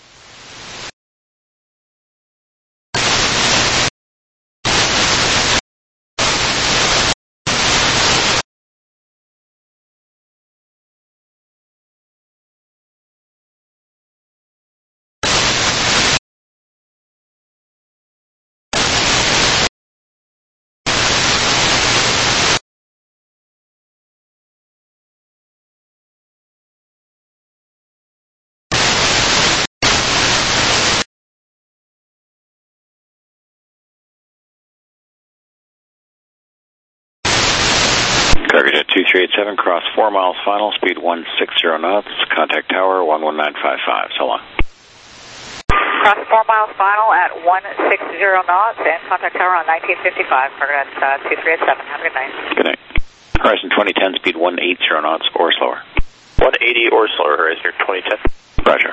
[SPEAKER 1] Cargojet 2387, cross 4 miles final, speed 160 knots, contact tower 11955. So long.
[SPEAKER 12] Cross 4 miles final at 160 knots and contact tower on 1955, cargojet 2387. Have a good night.
[SPEAKER 1] Good night. Horizon 2010, speed 180 knots or slower.
[SPEAKER 13] 180 or slower, Horizon 2010.
[SPEAKER 1] Roger.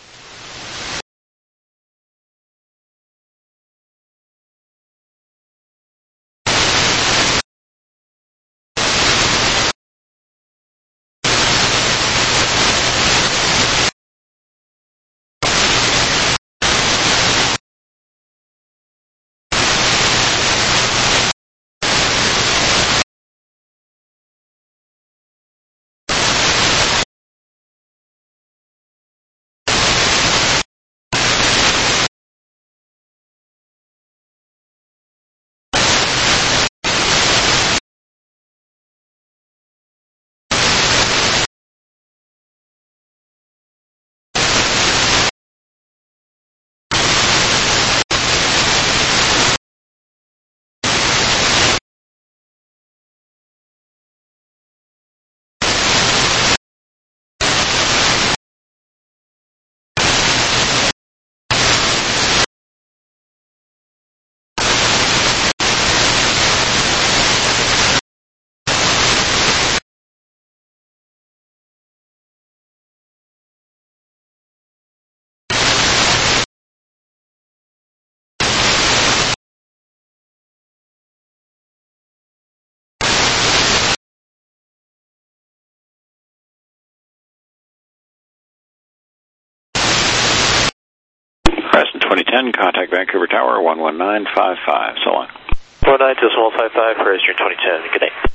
[SPEAKER 1] Horizon 2010, contact Vancouver Tower 11955. So long.
[SPEAKER 13] 192.55, Horizon 2010. Good night.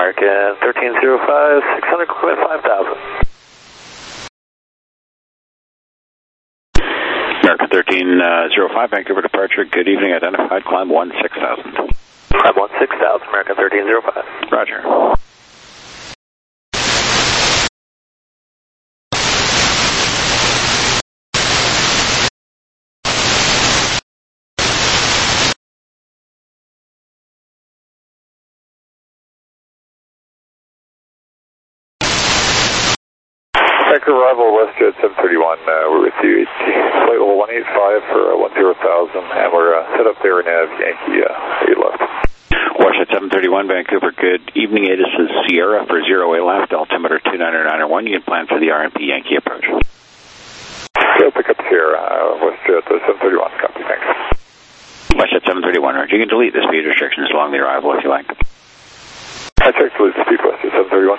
[SPEAKER 6] American 1305, 600, clear 5,000.
[SPEAKER 1] American 1305, Vancouver departure, good evening, identified, climb 16,000.
[SPEAKER 6] Climb 16,000, American 1305.
[SPEAKER 1] Roger.
[SPEAKER 2] Vancouver arrival, WestJet 731, we're with you, flight level 185 for 10,000, and we're set up there in Yankee 8 left.
[SPEAKER 1] WestJet 731, Vancouver, good evening, this is Sierra for 0 8 left, altimeter 29901, you can plan for the RMP Yankee approach.
[SPEAKER 2] Okay, pick up Sierra, WestJet 731, copy, thanks.
[SPEAKER 1] WestJet 731, Roger, you can delete the speed restrictions along the arrival if you like.
[SPEAKER 2] I checked delete speed, WestJet 731.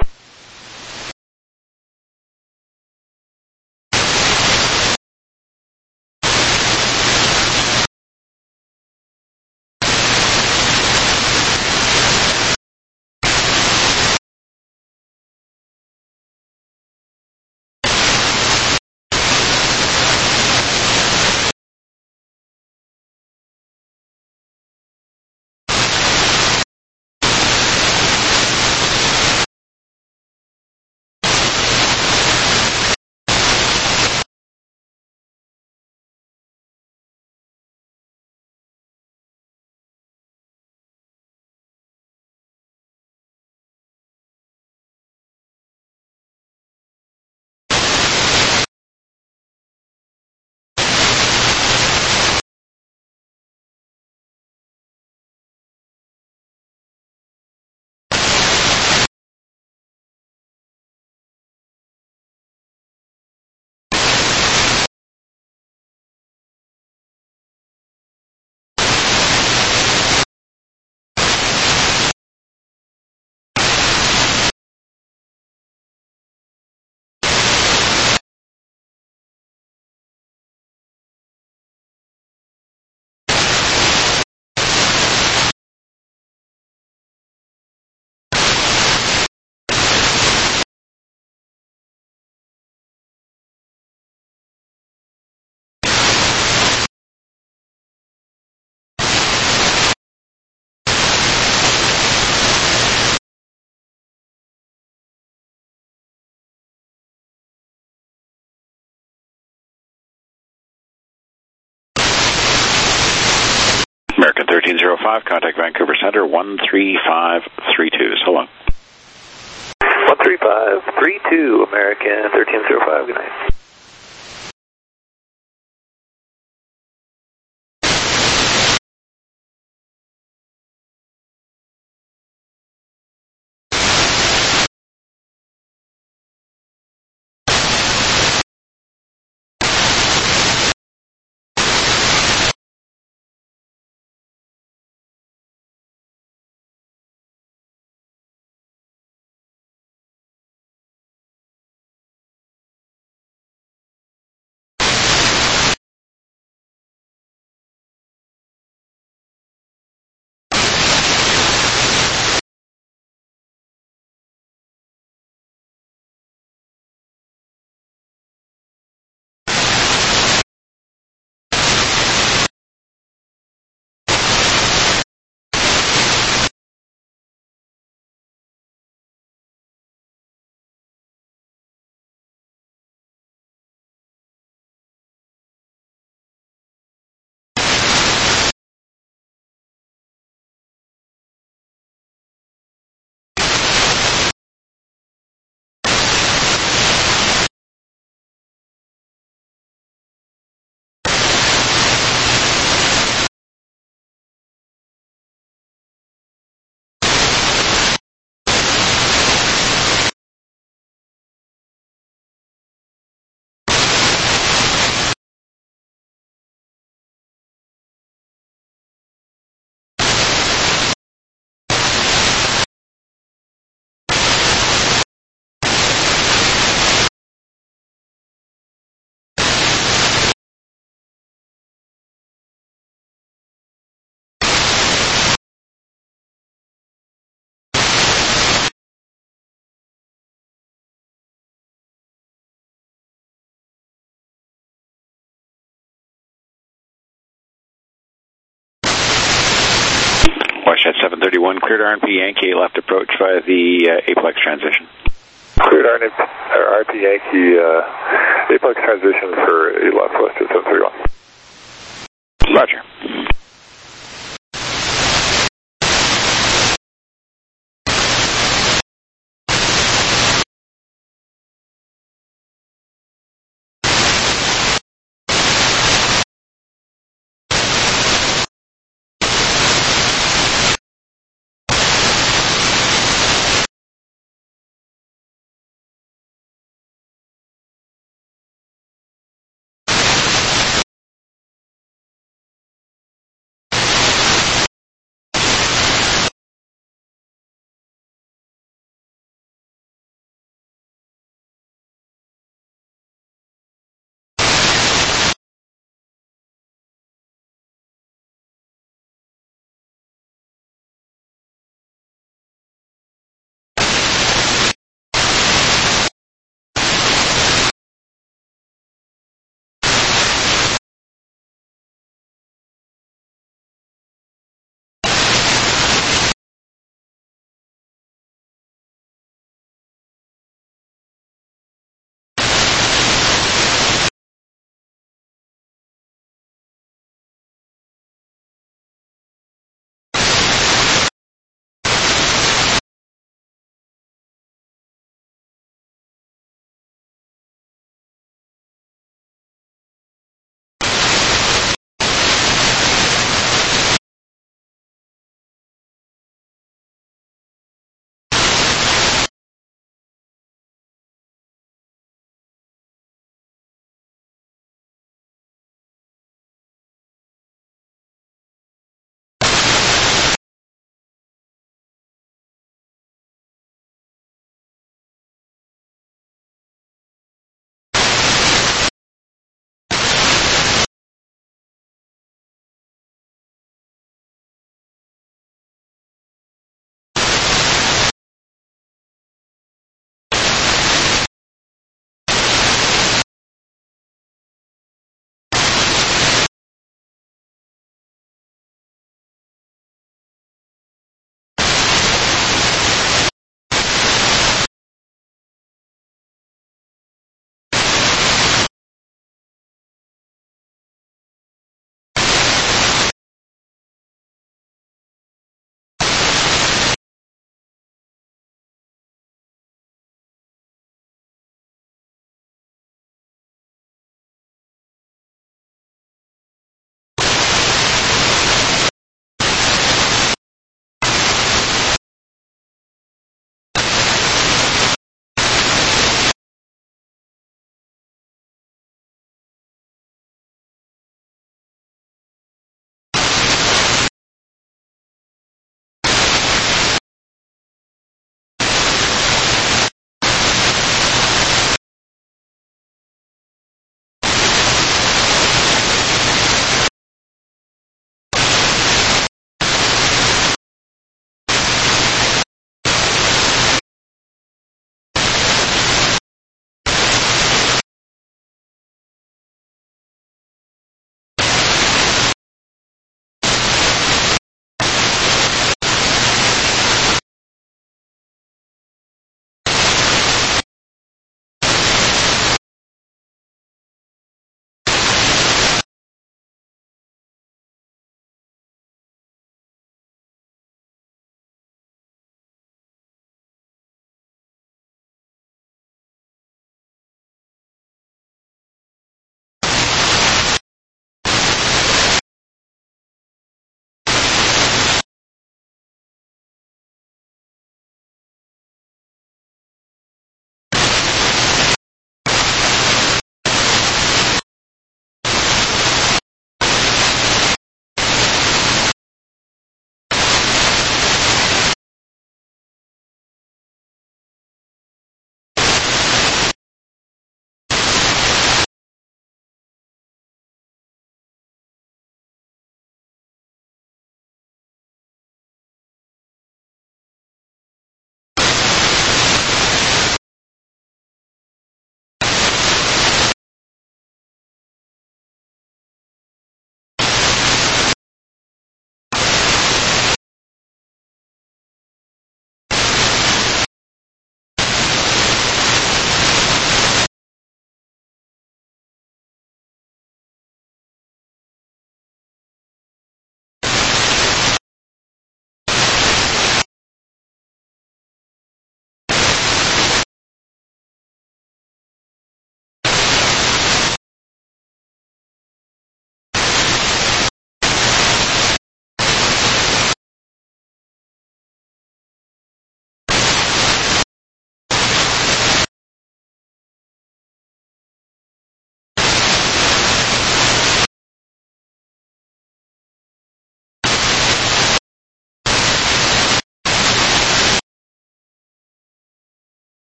[SPEAKER 1] American 1305, contact Vancouver Center 13532. So long.
[SPEAKER 6] 13532, American 1305, good night.
[SPEAKER 1] WestJet 731, cleared RNP Yankee left approach via the Aplex transition.
[SPEAKER 2] Cleared RP Yankee Aplex transition for 8 left WestJet 731.
[SPEAKER 1] Roger.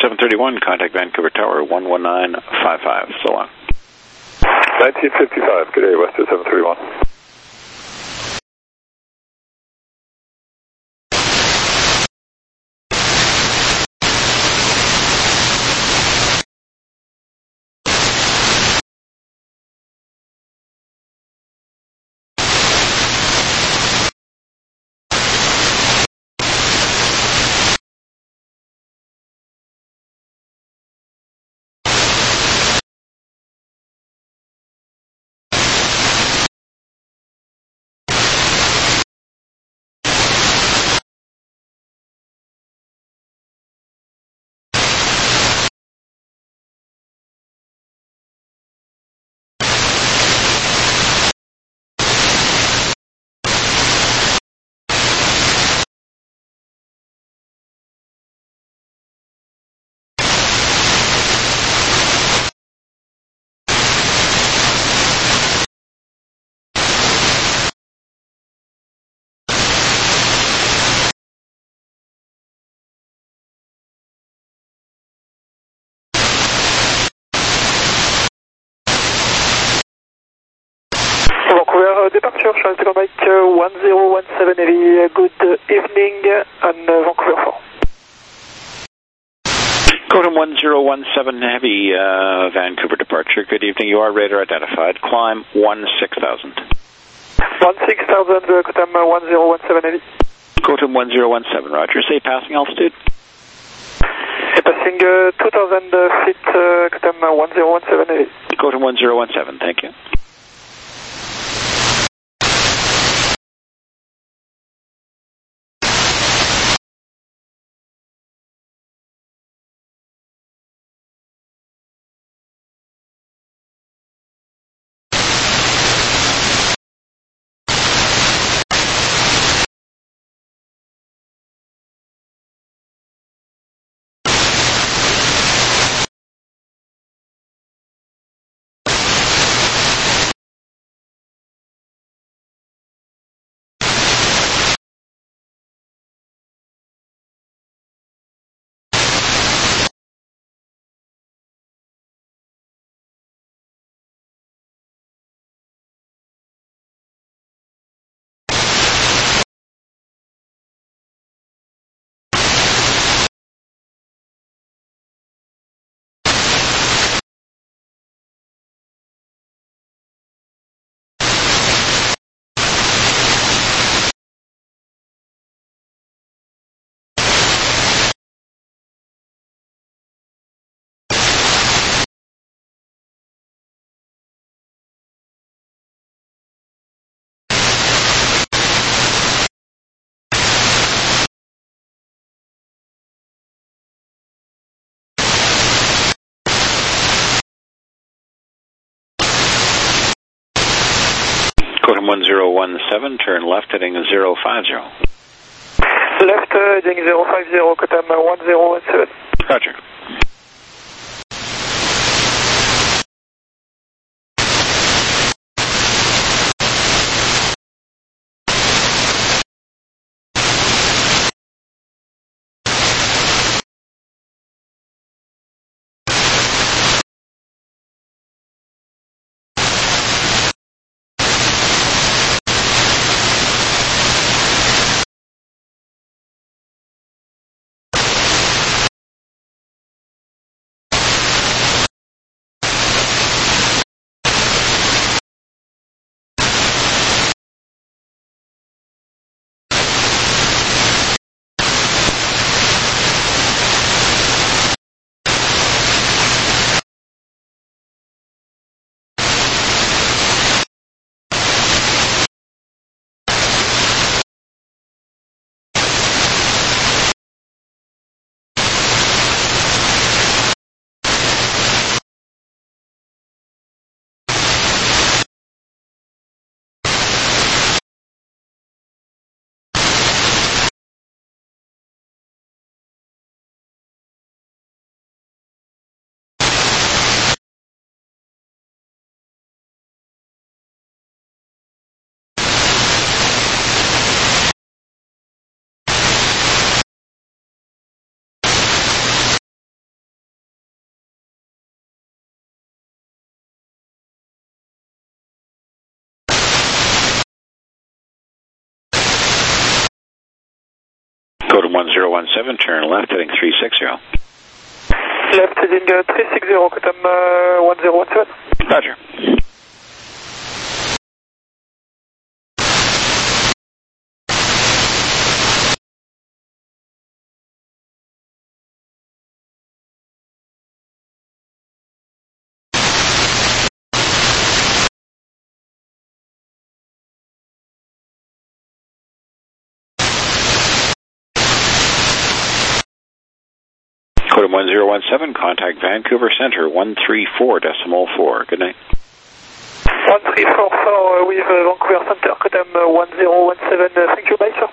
[SPEAKER 1] 731, contact Vancouver Tower 11955. So long.
[SPEAKER 14] 1955, good day, Western 731.
[SPEAKER 8] Vancouver, departure, Charles de Mike 1017 Heavy, good evening on Vancouver 4.
[SPEAKER 1] Codem 1017 Heavy, Vancouver departure. Good evening. You are radar identified. Climb 16,000.
[SPEAKER 8] 16,000, Codem 1017 Heavy.
[SPEAKER 1] Codem 1017, roger. Say passing altitude.
[SPEAKER 8] Passing 2,000 feet, Codem 1017 Heavy.
[SPEAKER 1] Codem 1017, thank you. Codem 1017, turn left heading 050.
[SPEAKER 8] Left heading 050, Codem 1017.
[SPEAKER 1] Roger. Code 1017, turn left, heading 360.
[SPEAKER 8] Left heading 360, Kotam 1017.
[SPEAKER 1] Roger. Code 1017, contact Vancouver Center 134.4. Good night.
[SPEAKER 8] 1344 with Vancouver Center, Kotam 1017. Thank you, bye, sir.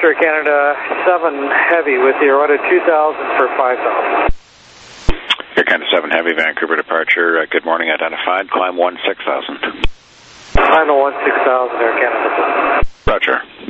[SPEAKER 8] Departure Canada 7 Heavy with you, order 2,000 for 5,000.
[SPEAKER 1] Air Canada 7 Heavy, Vancouver departure. Good morning, identified. Climb 16,000.
[SPEAKER 8] Final 16,000, Air Canada.
[SPEAKER 1] Roger.